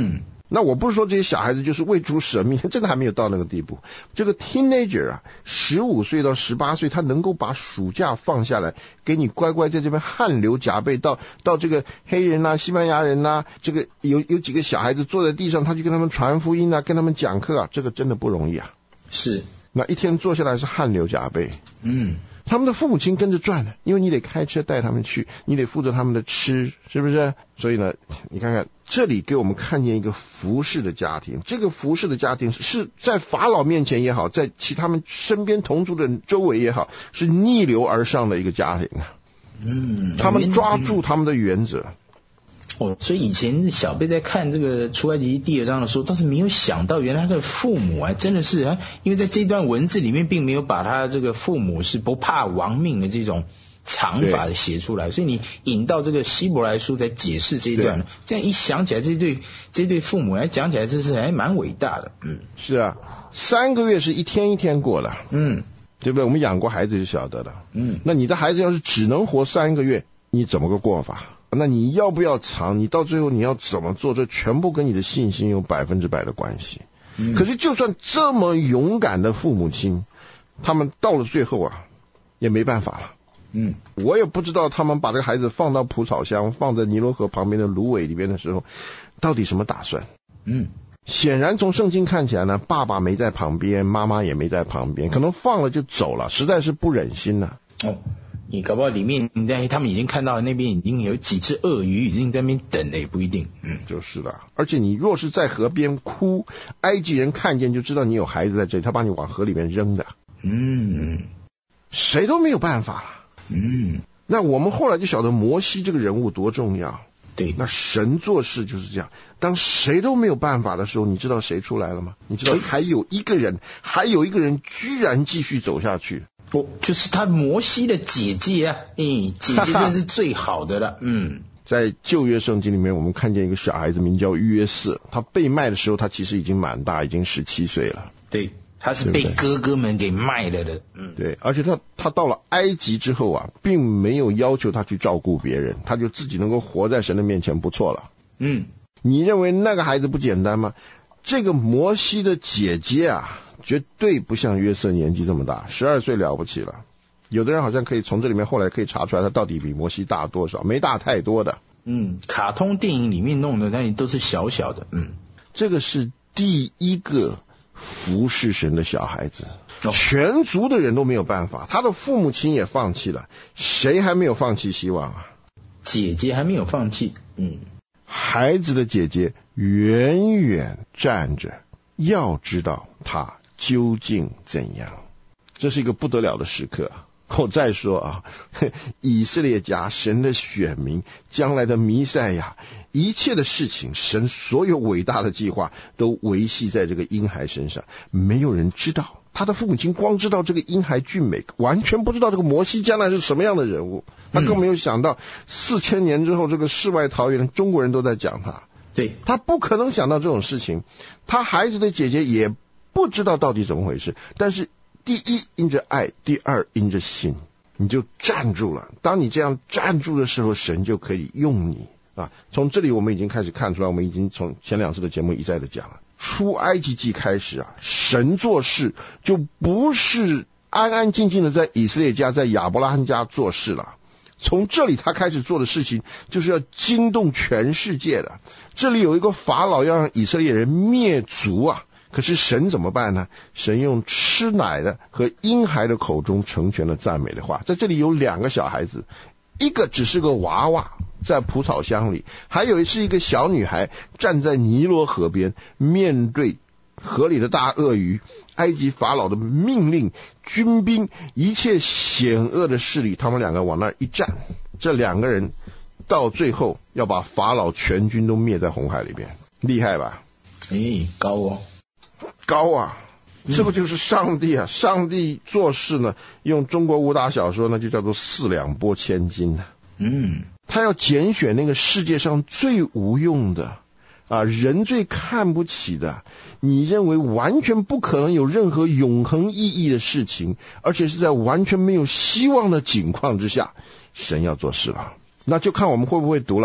那我不是说这些小孩子就是为主舍命，真的还没有到那个地步。这个 teenager 啊，十五岁到十八岁，他能够把暑假放下来，给你乖乖在这边汗流浃背，到到这个黑人啊、西班牙人啊，这个有有几个小孩子坐在地上，他去跟他们传福音啊，跟他们讲课啊，这个真的不容易啊。 是， 那一天坐下来是汗流浃背。 嗯。 他们的父母亲跟着赚，因为你得开车带他们去，你得负责他们的吃，是不是？所以呢，你看看这里给我们看见一个服侍的家庭，这个服侍的家庭是在法老面前也好，在其他们身边同族的人周围也好，是逆流而上的一个家庭啊。 嗯， 他们抓住他们的原则。 哦，所以以前小贝在看这个出埃及第二章的时候，倒是没有想到，原来他的父母还真的是啊，因为在这段文字里面并没有把他这个父母是不怕亡命的这种常法的写出来，所以你引到这个希伯来书在解释这一段，这样一想起来，这对这对父母来讲起来，真是还蛮伟大的。嗯， 是啊，三个月是一天一天过的， 嗯， 对不对？我们养过孩子就晓得了。 嗯， 那你的孩子要是只能活三个月，你怎么个过法？那你要不要藏？你到最后你要怎么做？这全部跟你的信心有百分之百的关系。嗯、可是就算这么勇敢的父母亲，他们到了最后啊，也没办法了。 嗯， 我也不知道他们把这个孩子放到蒲草箱，放在尼罗河旁边的芦苇里边的时候，到底什么打算？ 嗯， 显然从圣经看起来呢，爸爸没在旁边，妈妈也没在旁边，可能放了就走了，实在是不忍心呐、 啊。哦。你搞不好里面，他们已经看到那边已经有几只鳄鱼已经在那边等了，也不一定。 嗯，就是了。而且你若是在河边哭，埃及人看见就知道你有孩子在这里，他把你往河里面扔的。 嗯， 谁都没有办法了。 嗯， 那我们后来就晓得摩西这个人物多重要。 对， 那神做事就是这样，当谁都没有办法的时候，你知道谁出来了吗？你知道还有一个人，还有一个人居然继续走下去。 哦，就是他摩西的姐姐啊，嗯，姐姐真是最好的了。嗯， 在旧约圣经里面，我们看见一个小孩子名叫约瑟，他被卖的时候，他其实已经蛮大，已经十七岁了。 对，他是被哥哥们给卖了的。嗯， 对，而且他他到了埃及之后啊，并没有要求他去照顾别人，他就自己能够活在神的面前，不错了。 嗯， 你认为那个孩子不简单吗？这个摩西的姐姐啊，绝对不像约瑟年纪这么大，十二岁了不起了。有的人好像可以从这里面后来可以查出来，他到底比摩西大多少？没大太多的。 嗯，卡通电影里面弄的，那都是小小的。嗯， 这个是第一个服侍神的小孩子，全族的人都没有办法，他的父母亲也放弃了，谁还没有放弃希望啊？ 姐姐还没有放弃。嗯， 孩子的姐姐远远站着，要知道他究竟怎样。这是一个不得了的时刻。我再说啊，以色列家，神的选民，将来的弥赛亚，一切的事情，神所有伟大的计划都维系在这个婴孩身上，没有人知道。他的父母亲光知道这个婴孩俊美，完全不知道这个摩西将来是什么样的人物。他更没有想到四千年之后，这个世外桃源，中国人都在讲他。 对， 他不可能想到这种事情。他孩子的姐姐也不知道到底怎么回事，但是第一因着爱，第二因着信，你就站住了。当你这样站住的时候，神就可以用你啊。从这里我们已经开始看出来，我们已经从前两次的节目一再的讲了，出埃及记开始啊，神做事就不是安安静静的在以色列家，在亚伯拉罕家做事了。从这里他开始做的事情就是要惊动全世界的。这里有一个法老要让以色列人灭族啊，可是神怎么办呢？神用吃奶的和婴孩的口中成全了赞美的话。在这里有两个小孩子，一个只是个娃娃在蒲草箱里，还有是一个小女孩站在尼罗河边，面对河里的大鳄鱼，埃及法老的命令，军兵，一切险恶的势力，他们两个往那儿一站，这两个人到最后要把法老全军都灭在红海里边，厉害吧？ 哎，高哦， 高啊！这个就是上帝啊！上帝做事呢，用中国武打小说呢，就叫做四两拨千斤啊。 嗯， 他要拣选那个世界上最无用的啊，人最看不起的，你认为完全不可能有任何永恒意义的事情，而且是在完全没有希望的境况之下，神要做事了。那就看我们会不会读了。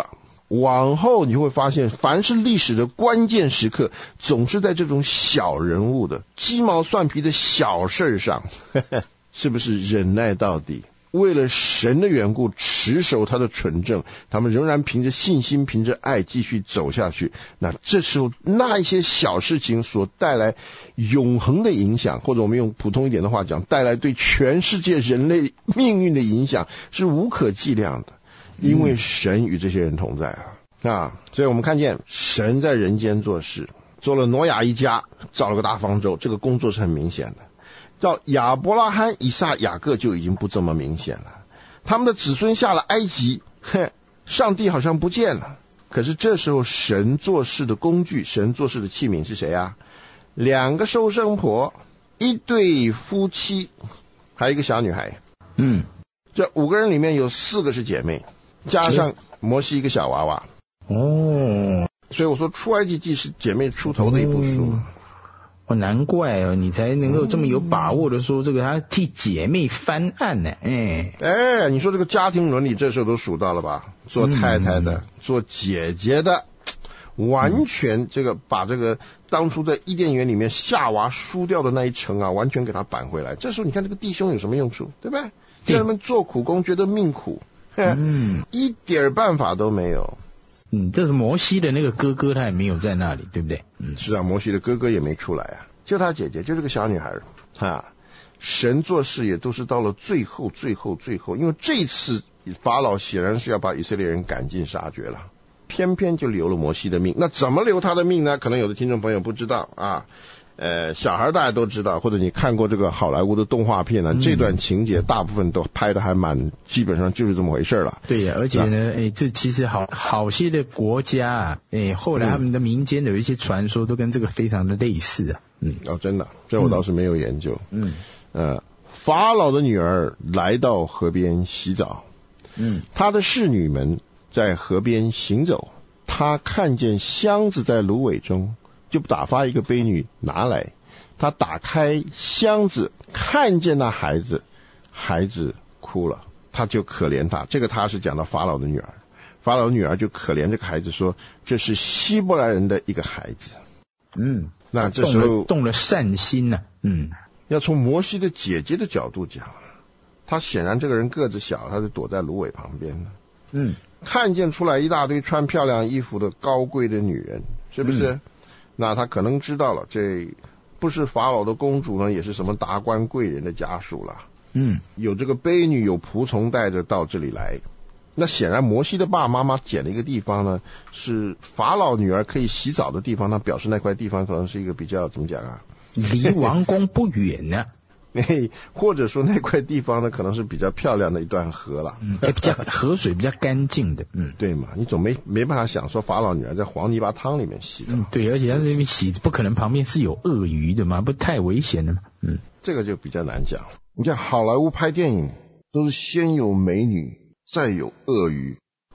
往后你就会发现，凡是历史的关键时刻，总是在这种小人物的鸡毛蒜皮的小事上，呵呵，是不是忍耐到底？为了神的缘故，持守他的纯正，他们仍然凭着信心，凭着爱继续走下去。那这时候那一些小事情所带来永恒的影响，或者我们用普通一点的话讲，带来对全世界人类命运的影响是无可计量的，因为神与这些人同在啊。啊，所以我们看见神在人间做事，做了挪亚一家，造了个大方舟，这个工作是很明显的。到亚伯拉罕、以撒、雅各就已经不这么明显了。他们的子孙下了埃及，哼，上帝好像不见了。可是这时候神做事的工具，神做事的器皿是谁啊？两个收生婆，一对夫妻，还有一个小女孩。 嗯， 这五个人里面有四个是姐妹，加上摩西一个小娃娃。 哦， 所以我说出埃及记是姐妹出头的一部书。 哦哦，难怪哦，你才能够这么有把握的说这个他替姐妹翻案呢，哎哎，你说这个家庭伦理这时候都数到了吧？做太太的，嗯、做姐姐的，完全这个把这个当初在伊甸园里面夏娃输掉的那一层啊，完全给他扳回来。这时候你看这个弟兄有什么用处，对不对？在他们做苦工，觉得命苦，嗯，一点办法都没有。 嗯，这是摩西的那个哥哥，他也没有在那里，对不对？ 嗯，是啊，摩西的哥哥也没出来啊，就他姐姐，就这个小女孩啊。神做事也都是到了最后、最后、最后，因为这次法老显然是要把以色列人赶尽杀绝了，偏偏就留了摩西的命。那怎么留他的命呢？可能有的听众朋友不知道啊。呃，小孩大家都知道，或者你看过这个好莱坞的动画片呢、啊嗯，这段情节大部分都拍的还蛮，基本上就是这么回事了。 对呀，而且呢，哎，这其实好好些的国家啊，哎，后来他们的民间有一些传说都跟这个非常的类似啊。嗯， 哦，真的，这我倒是没有研究。嗯，呃，法老的女儿来到河边洗澡，嗯，她的侍女们在河边行走，她看见箱子在芦苇中。就打发一个婢女拿来，他打开箱子，看见那孩子，孩子哭了，他就可怜他。这个他是讲到法老的女儿，法老的女儿就可怜这个孩子说，这是希伯来人的一个孩子。嗯，那这时候动了动了善心呢、啊。嗯， 要从摩西的姐姐的角度讲，他显然这个人个子小，他是躲在芦苇旁边的。嗯，看见出来一大堆穿漂亮衣服的高贵的女人，是不是？嗯，那他可能知道了，这不是法老的公主呢，也是什么达官贵人的家属了。嗯，有这个婢女，有仆从带着到这里来。那显然摩西的爸爸妈妈捡了一个地方呢，是法老女儿可以洗澡的地方，那表示那块地方可能是一个比较怎么讲啊， 离王宫不远呢。 或者说那块地方呢，可能是比较漂亮的一段河了， 嗯，比较河水比较干净的，嗯， 对嘛？你总没没办法想说法老女儿在黄泥巴汤里面洗澡， 嗯，对，而且在那边洗，不可能旁边是有鳄鱼的嘛，不太危险的嘛，嗯， 这个就比较难讲。你看好莱坞拍电影都是先有美女，再有鳄鱼。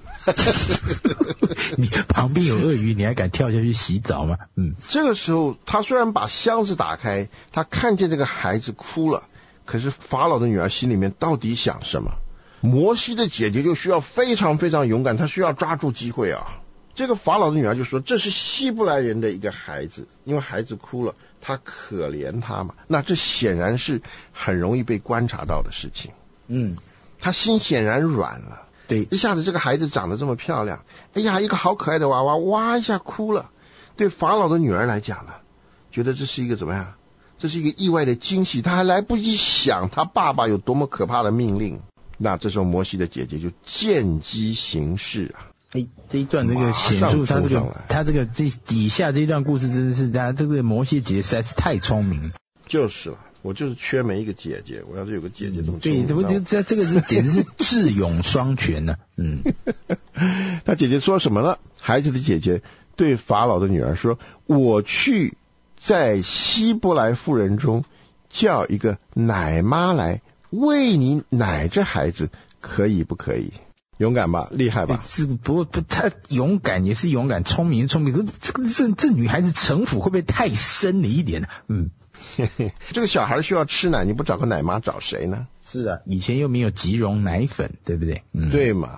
你旁边有鳄鱼，你还敢跳下去洗澡吗？嗯， 这个时候他虽然把箱子打开，他看见这个孩子哭了，可是法老的女儿心里面到底想什么？摩西的姐姐就需要非常非常勇敢，她需要抓住机会啊。这个法老的女儿就说，这是希伯来人的一个孩子，因为孩子哭了，他可怜他嘛。那这显然是很容易被观察到的事情。嗯，他心显然软了。对，一下子这个孩子长得这么漂亮，哎呀，一个好可爱的娃娃，哇一下哭了。对法老的女儿来讲呢，觉得这是一个怎么样？这是一个意外的惊喜，他还来不及想他爸爸有多么可怕的命令。那这时候摩西的姐姐就见机行事啊。 哎，这一段这个显著，他这个他这个这底下这一段故事真的是，他这个摩西姐姐实在是太聪明了。 就是了。我就是缺没一个姐姐，我要是有个姐姐这么聪明， 对，这这这个是简直是智勇双全呢、啊。嗯， 他姐姐说什么了？孩子的姐姐对法老的女儿说：“我去在希伯来妇人中叫一个奶妈来为你奶这孩子，可以不可以？”勇敢吧，厉害吧？ 这个不过不太勇敢，也是勇敢，聪明聪明。可是这个这这女孩子城府会不会太深了一点呢？嗯， 这个小孩需要吃奶，你不找个奶妈找谁呢？ 是啊，以前又没有即溶奶粉，对不对？ 嗯，对嘛，对。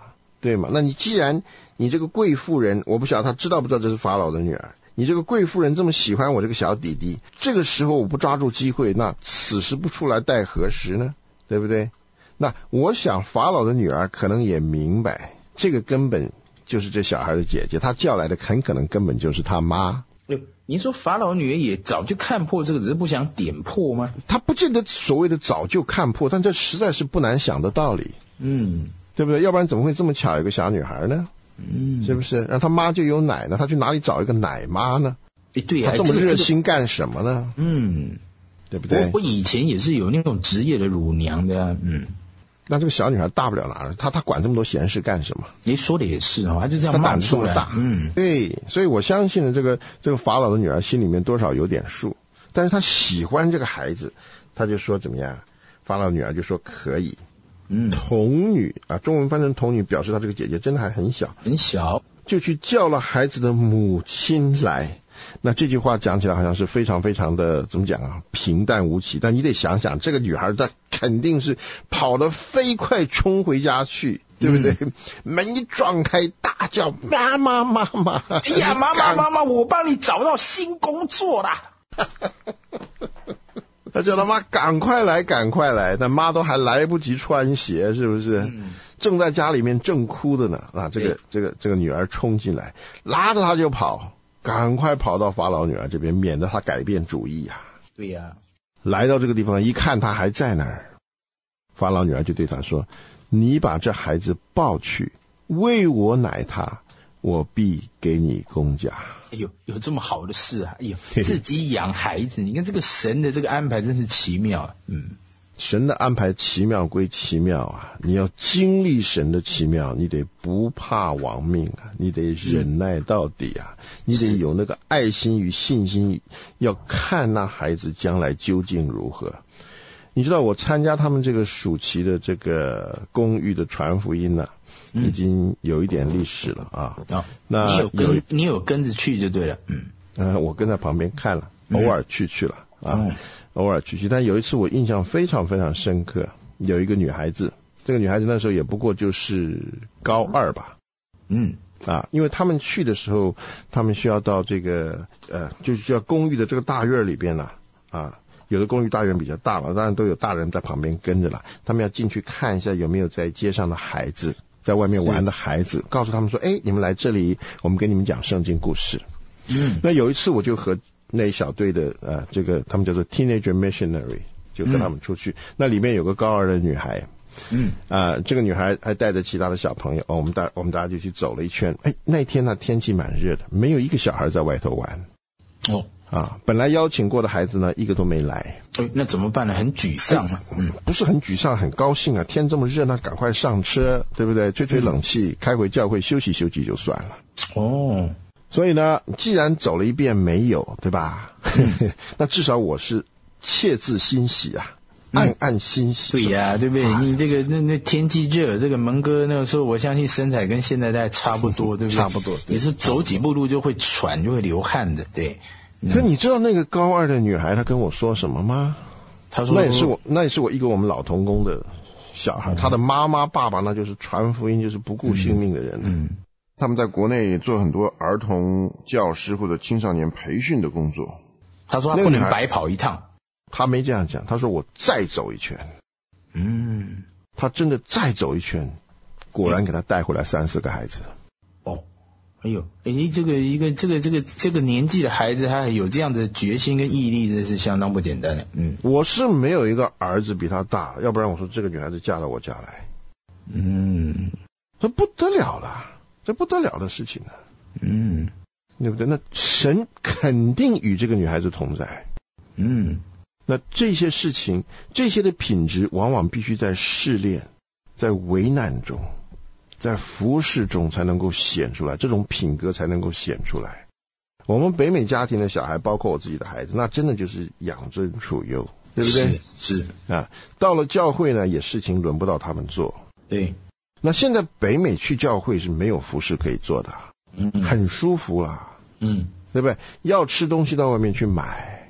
对吗？那你既然你这个贵妇人，我不晓得他知道不知道这是法老的女儿，你这个贵妇人这么喜欢我这个小弟弟，这个时候我不抓住机会，那此时不出来待何时呢？对不对？那我想法老的女儿可能也明白，这个根本就是这小孩的姐姐，她叫来的很可能根本就是他妈。 您说法老女儿也早就看破这个，只是不想点破吗？ 她不见得所谓的早就看破，但这实在是不难想的道理。 嗯， 对不对？要不然怎么会这么巧有个小女孩呢？ 嗯， 是不是？让她妈就有奶呢，她去哪里找一个奶妈呢？ 哎，对呀、 她这么热心干什么呢？ 嗯， 对不对？ 我我以前也是有那种职业的乳娘的、啊，嗯。 那这个小女孩大不了哪儿，她她管这么多闲事干什么？ 你说的也是哦，她就这样冒出来， 大， 嗯， 对，所以我相信呢，这个这个法老的女儿心里面多少有点数，但是她喜欢这个孩子，她就说怎么样？法老女儿就说可以， 嗯， 童女啊，中文翻成童女，表示她这个姐姐真的还很小， 很小， 就去叫了孩子的母亲来。那这句话讲起来好像是非常非常的怎么讲啊，平淡无奇，但你得想想，这个女孩她肯定是跑得飞快冲回家去，对不对？嗯、门一撞开，大叫妈妈妈妈！ 哎呀，妈妈妈妈，我帮你找到新工作啦！ 他叫他妈赶快来赶快来，但妈都还来不及穿鞋，是不是？嗯、正在家里面正哭的呢啊！这个这个这个女儿冲进来，拉着他就跑。赶快跑到法老女儿这边，免得她改变主意啊！ 对呀、啊， 来到这个地方一看，她还在那儿，法老女儿就对他说：“你把这孩子抱去，喂我奶他，我必给你工价。” 哎呦，有这么好的事啊！哎呦，自己养孩子，你看这个神的这个安排真是奇妙啊！嗯。 神的安排奇妙归奇妙啊，你要经历神的奇妙，你得不怕亡命啊，你得忍耐到底啊，嗯、你得有那个爱心与信心，要看那孩子将来究竟如何。你知道我参加他们这个暑期的这个公寓的传福音呢、啊嗯，已经有一点历史了啊。 哦，那你有跟你有跟着去就对了，嗯， 呃，我跟在旁边看了，偶尔去去了啊。 嗯偶尔去去，但有一次我印象非常非常深刻，有一个女孩子，这个女孩子那时候也不过就是高二吧， 嗯啊，因为他们去的时候，他们需要到这个呃，就是叫公寓的这个大院里边了，啊，有的公寓大院比较大嘛，当然都有大人在旁边跟着了，他们要进去看一下有没有在街上的孩子，在外面玩的孩子，告诉他们说，哎，你们来这里，我们给你们讲圣经故事。 嗯， 那有一次我就和那一小队的呃，这个他们叫做 teenager missionary， 就跟他们出去、嗯。那里面有个高二的女孩， 嗯， 啊、呃，这个女孩还带着其他的小朋友，哦，我们大我们大家就去走了一圈。哎，那天呢天气蛮热的，没有一个小孩在外头玩。 哦， 啊，本来邀请过的孩子呢，一个都没来。 哎，那怎么办呢？很沮丧啊。 嗯，不是很沮丧，很高兴啊。天这么热，那赶快上车，对不对？吹吹冷气，嗯、开回教会休息休息就算了。 哦。 所以呢，既然走了一遍没有，对吧？嗯、那至少我是切自欣喜啊，暗暗欣喜。 对呀、啊，对不对？啊、你这个那那天气热，这个蒙哥那个时候，我相信身材跟现在大概差不多，对不对？ 差不多。 也是走几步路就会喘，就会流汗的，对。 嗯、可你知道那个高二的女孩她跟我说什么吗？ 她说：“ 那也是我，那也是我一个我们老同工的小孩，她、嗯、的妈妈爸爸那就是传福音，就是不顾性命的人。” 嗯。嗯， 他们在国内做很多儿童教师或者青少年培训的工作。 他说他不能白跑一趟。 他没这样讲，他说我再走一圈。 嗯， 他真的再走一圈，果然给他带回来三四个孩子。 哦，哎呦，哎，这个一个这个这个这个年纪的孩子，他有这样的决心跟毅力，这是相当不简单的。嗯， 我是没有一个儿子比他大，要不然我说这个女孩子嫁到我家来， 嗯， 这不得了了。这不得了的事情呢、啊， 嗯， 对不对？那神肯定与这个女孩子同在， 嗯， 那这些事情，这些的品质，往往必须在试炼、在危难中、在服侍中才能够显出来，这种品格才能够显出来。我们北美家庭的小孩，包括我自己的孩子，那真的就是养尊处优，对不对？ 是, 是啊，到了教会呢，也事情轮不到他们做， 对。 那现在北美去教会是没有服侍可以做的， 嗯， 很舒服啦， 嗯， 对不对？要吃东西到外面去买，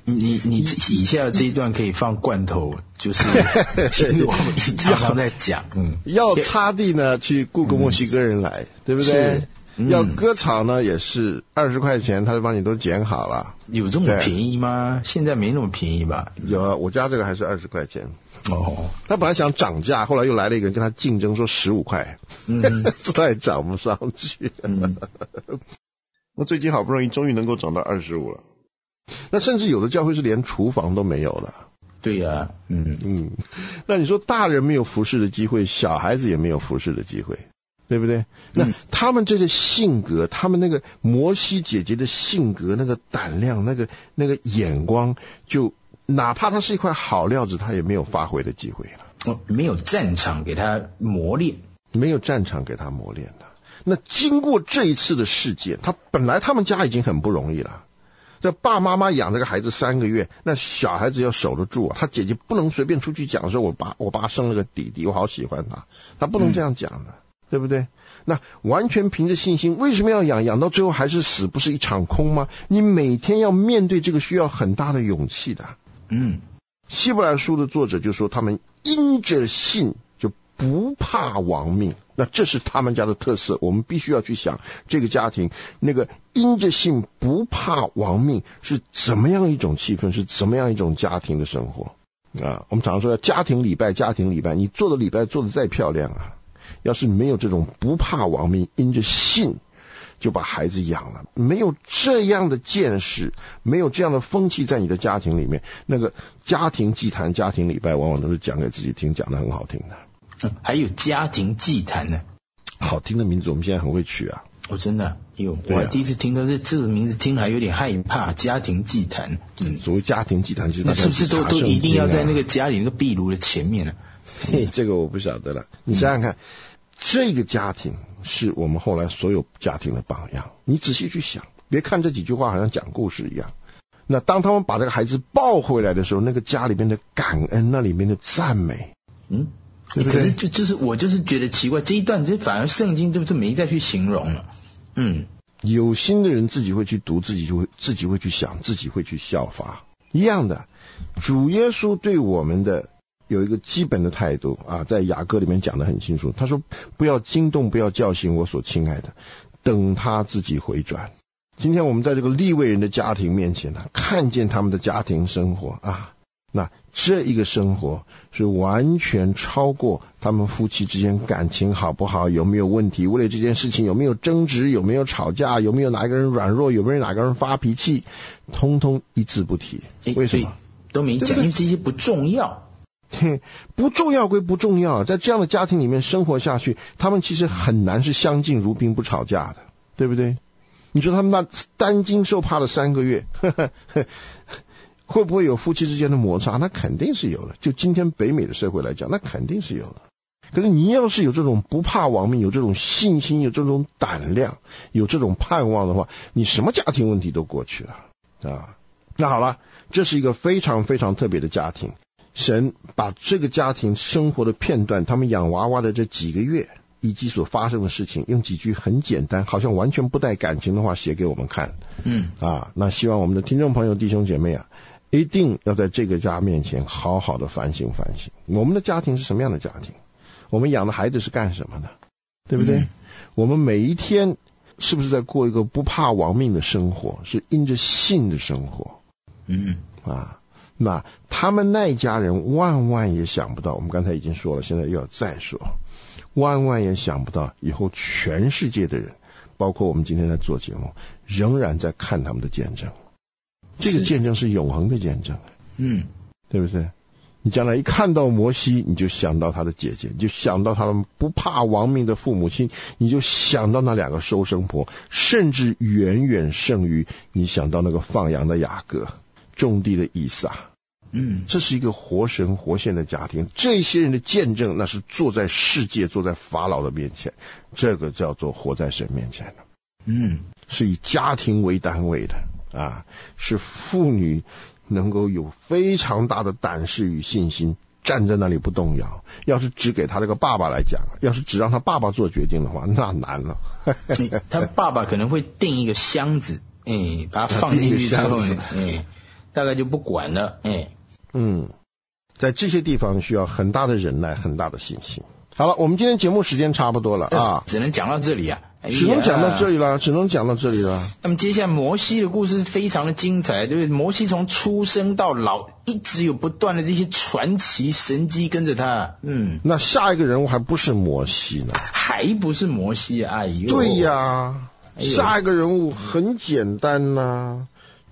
你你以下这一段可以放罐头，就是因为我们常常在讲，嗯， 要擦地呢，去雇个墨西哥人来，嗯、对不对？嗯、要割草呢，也是二十块钱，他就帮你都剪好了。 有这么便宜吗？现在没那么便宜吧？ 有啊，我家这个还是二十块钱。 哦， 他本来想涨价，后来又来了一个人跟他竞争，说十五块，嗯，再涨不上去。嗯，那最近好不容易终于能够涨到二十五了。那甚至有的教会是连厨房都没有了。 对呀、啊，嗯嗯，那你说大人没有服侍的机会，小孩子也没有服侍的机会，对不对？那他们这个性格，他们那个摩西姐姐的性格，那个胆量，那个那个眼光，就哪怕他是一块好料子，他也没有发挥的机会了。 哦，没有战场给他磨练， 没有战场给他磨练的。那经过这一次的事件，他本来他们家已经很不容易了。这爸妈妈养这个孩子三个月，那小孩子要守得住啊。他姐姐不能随便出去讲说，我爸我爸生了个弟弟，我好喜欢他，他不能这样讲的，嗯、对不对？那完全凭着信心，为什么要养？养到最后还是死，不是一场空吗？你每天要面对这个，需要很大的勇气的。 嗯， 希伯来书的作者就说，他们因着信就不怕亡命。那这是他们家的特色，我们必须要去想这个家庭那个因着信不怕亡命是怎么样一种气氛，是怎么样一种家庭的生活啊？我们常常说家庭礼拜，家庭礼拜，你做的礼拜做的再漂亮啊，要是没有这种不怕亡命，因着信就把孩子养了，没有这样的见识，没有这样的风气在你的家庭里面，那个家庭祭坛、家庭礼拜往往都是讲给自己听，讲得很好听的。 嗯、还有家庭祭坛呢， 好听的名字我们现在很会取啊。 哦，真的有、啊，我还第一次听到这这个名字，听还有点害怕。家庭祭坛， 嗯，所谓家庭祭坛就是大家、啊、 是不是都都一定要在那个家里那个壁炉的前面呢、啊？ 嘿，这个我不晓得了。你想想看，嗯、这个家庭是我们后来所有家庭的榜样。你仔细去想，别看这几句话好像讲故事一样。那当他们把这个孩子抱回来的时候，那个家里面的感恩，那里面的赞美， 嗯。对对可是就就是我就是觉得奇怪，这一段就反而圣经就就没再去形容了。嗯， 有心的人自己会去读，自己就会自己会去想，自己会去效法。一样的，主耶稣对我们的有一个基本的态度啊，在雅歌里面讲得很清楚，他说不要惊动，不要叫醒我所亲爱的，等他自己回转。今天我们在这个利未人的家庭面前呢，看见他们的家庭生活啊。那这一个生活是完全超过他们夫妻之间感情好不好，有没有问题，为了这件事情有没有争执，有没有吵架，有没有哪一个人软弱，有没有哪个人发脾气，通通一字不提。为什么都没讲？因为这些不重要。 不重要归不重要，在这样的家庭里面生活下去，他们其实很难是相敬如宾不吵架的，对不对？你说他们那担惊受怕的三个月呵呵呵会不会有夫妻之间的摩擦？那肯定是有的。就今天北美的社会来讲，那肯定是有的。可是你要是有这种不怕亡命，有这种信心，有这种胆量，有这种盼望的话，你什么家庭问题都过去了啊。那好了，这是一个非常非常特别的家庭。神把这个家庭生活的片段，他们养娃娃的这几个月以及所发生的事情，用几句很简单，好像完全不带感情的话写给我们看。 嗯啊，那希望我们的听众朋友、弟兄姐妹啊，一定要在这个家面前好好的反省反省，我们的家庭是什么样的家庭？我们养的孩子是干什么的？对不对？嗯、我们每一天是不是在过一个不怕亡命的生活？是因着信的生活。 嗯啊，那他们那一家人万万也想不到，我们刚才已经说了，现在又要再说，万万也想不到，以后全世界的人，包括我们今天在做节目，仍然在看他们的见证。这个见证是永恒的见证， 嗯， 对不对？你将来一看到摩西，你就想到他的姐姐，你就想到他们不怕亡命的父母亲，你就想到那两个收生婆，甚至远远胜于你想到那个放羊的雅各、种地的以撒。 嗯， 这是一个活神活现的家庭，这些人的见证，那是坐在世界、坐在法老的面前，这个叫做活在神面前的。 嗯， 是以家庭为单位的啊，是妇女能够有非常大的胆识与信心，站在那里不动摇。要是只给他这个爸爸来讲，要是只让他爸爸做决定的话，那难了。 他爸爸可能会订一个箱子，哎，把它放进去之后呢，哎。 大概就不管了。哎， 嗯，在这些地方需要很大的忍耐，很大的信心。好了，我们今天节目时间差不多了啊， 只能讲到这里啊，哎、 只能讲到这里了，只能讲到这里了。 那么接下来摩西的故事非常的精彩，对不对？摩西从出生到老，一直有不断的这些传奇神迹跟着他。嗯， 那下一个人物还不是摩西呢？ 还不是摩西？哎呦， 对呀，哎、下一个人物很简单呐、啊。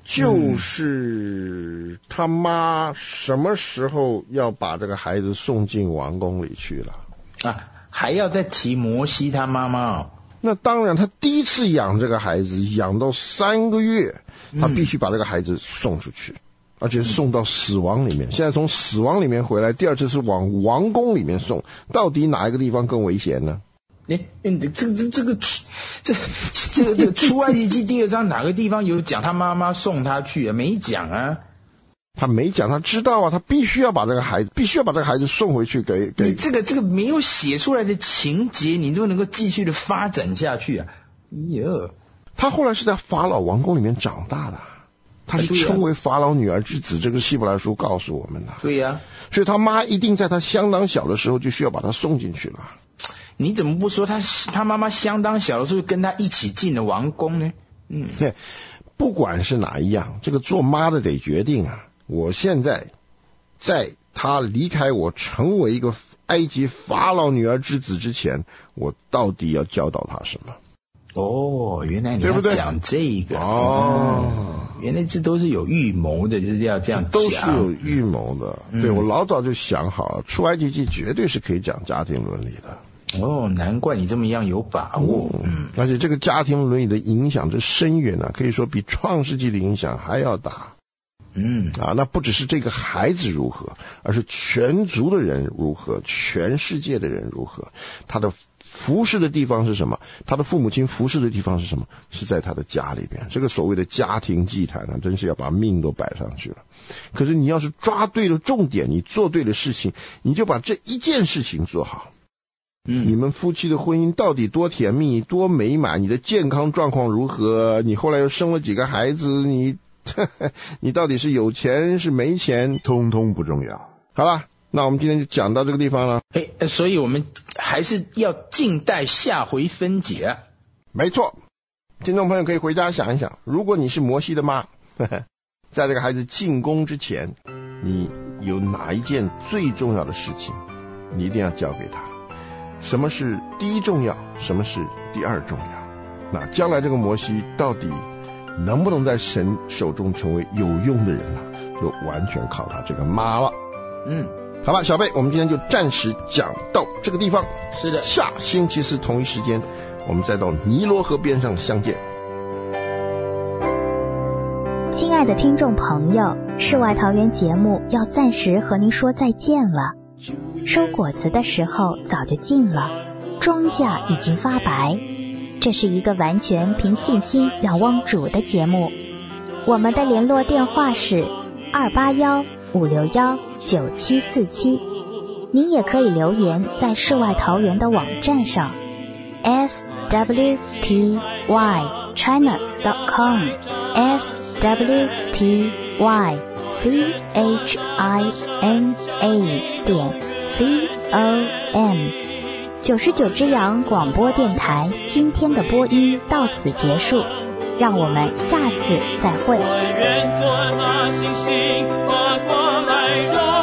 就是他妈什么时候要把这个孩子送进王宫里去了啊？还要再提摩西他妈妈哦？ 那当然，他第一次养这个孩子，养到三个月，他必须把这个孩子送出去，嗯、而且送到死亡里面。现在从死亡里面回来，第二次是往王宫里面送，到底哪一个地方更危险呢？ 哎，这个这这个这这个这个出埃及记第二章哪个地方有讲他妈妈送他去啊？没讲啊， 他没讲，他知道啊，他必须要把这个孩子，必须要把这个孩子送回去给给。 你这个这个没有写出来的情节，你就能够继续的发展下去啊？哟， 他后来是在法老王宫里面长大的，他是称为法老女儿之子，这个希伯来书告诉我们的。 对呀、啊， 所以他妈一定在他相当小的时候就需要把他送进去了。 你怎么不说他他妈妈相当小的时候跟他一起进了王宫呢？嗯， 对，不管是哪一样，这个做妈的得决定啊。我现在在他离开我成为一个埃及法老女儿之子之前，我到底要教导他什么？ 哦，原来你要讲这个哦、 嗯，原来这都是有预谋的，就是要这样讲， 都是有预谋的。嗯、对，我老早就想好了，出埃及记绝对是可以讲家庭伦理的。 哦，难怪你这么样有把握。 嗯，而且这个家庭伦理的影响之深远呢、啊，可以说比创世纪的影响还要大。 嗯啊，那不只是这个孩子如何，而是全族的人如何，全世界的人如何。他的服侍的地方是什么？他的父母亲服侍的地方是什么？是在他的家里边。这个所谓的家庭祭坛呢，真是要把命都摆上去了。可是你要是抓对了重点，你做对了事情，你就把这一件事情做好。 嗯， 你们夫妻的婚姻到底多甜蜜多美满？你的健康状况如何？你后来又生了几个孩子？你你到底是有钱是没钱？通通不重要。好了，那我们今天就讲到这个地方了。 哎，所以我们还是要静待下回分解。 没错，听众朋友可以回家想一想，如果你是摩西的妈，在这个孩子进宫之前，你有哪一件最重要的事情，你一定要交给他？什么是第一重要，什么是第二重要？那将来这个摩西到底能不能在神手中成为有用的人呢、啊？就完全靠他这个妈了。 嗯， 好吧，小贝，我们今天就暂时讲到这个地方。 是的， 下星期四同一时间，我们再到尼罗河边上相见。 亲爱的听众朋友，世外桃源节目要暂时和您说再见了。收果子的时候早就近了，庄稼已经发白。这是一个完全凭信心仰望主的节目。我们的联络电话是二八幺五六幺九七四七，您也可以留言在世外桃源的网站上 s w t y china dot com s w t y c h i n a 点 c o m。 九十九只羊广播电台今天的播音到此结束，让我们下次再会。 我愿做那星星，把光来照。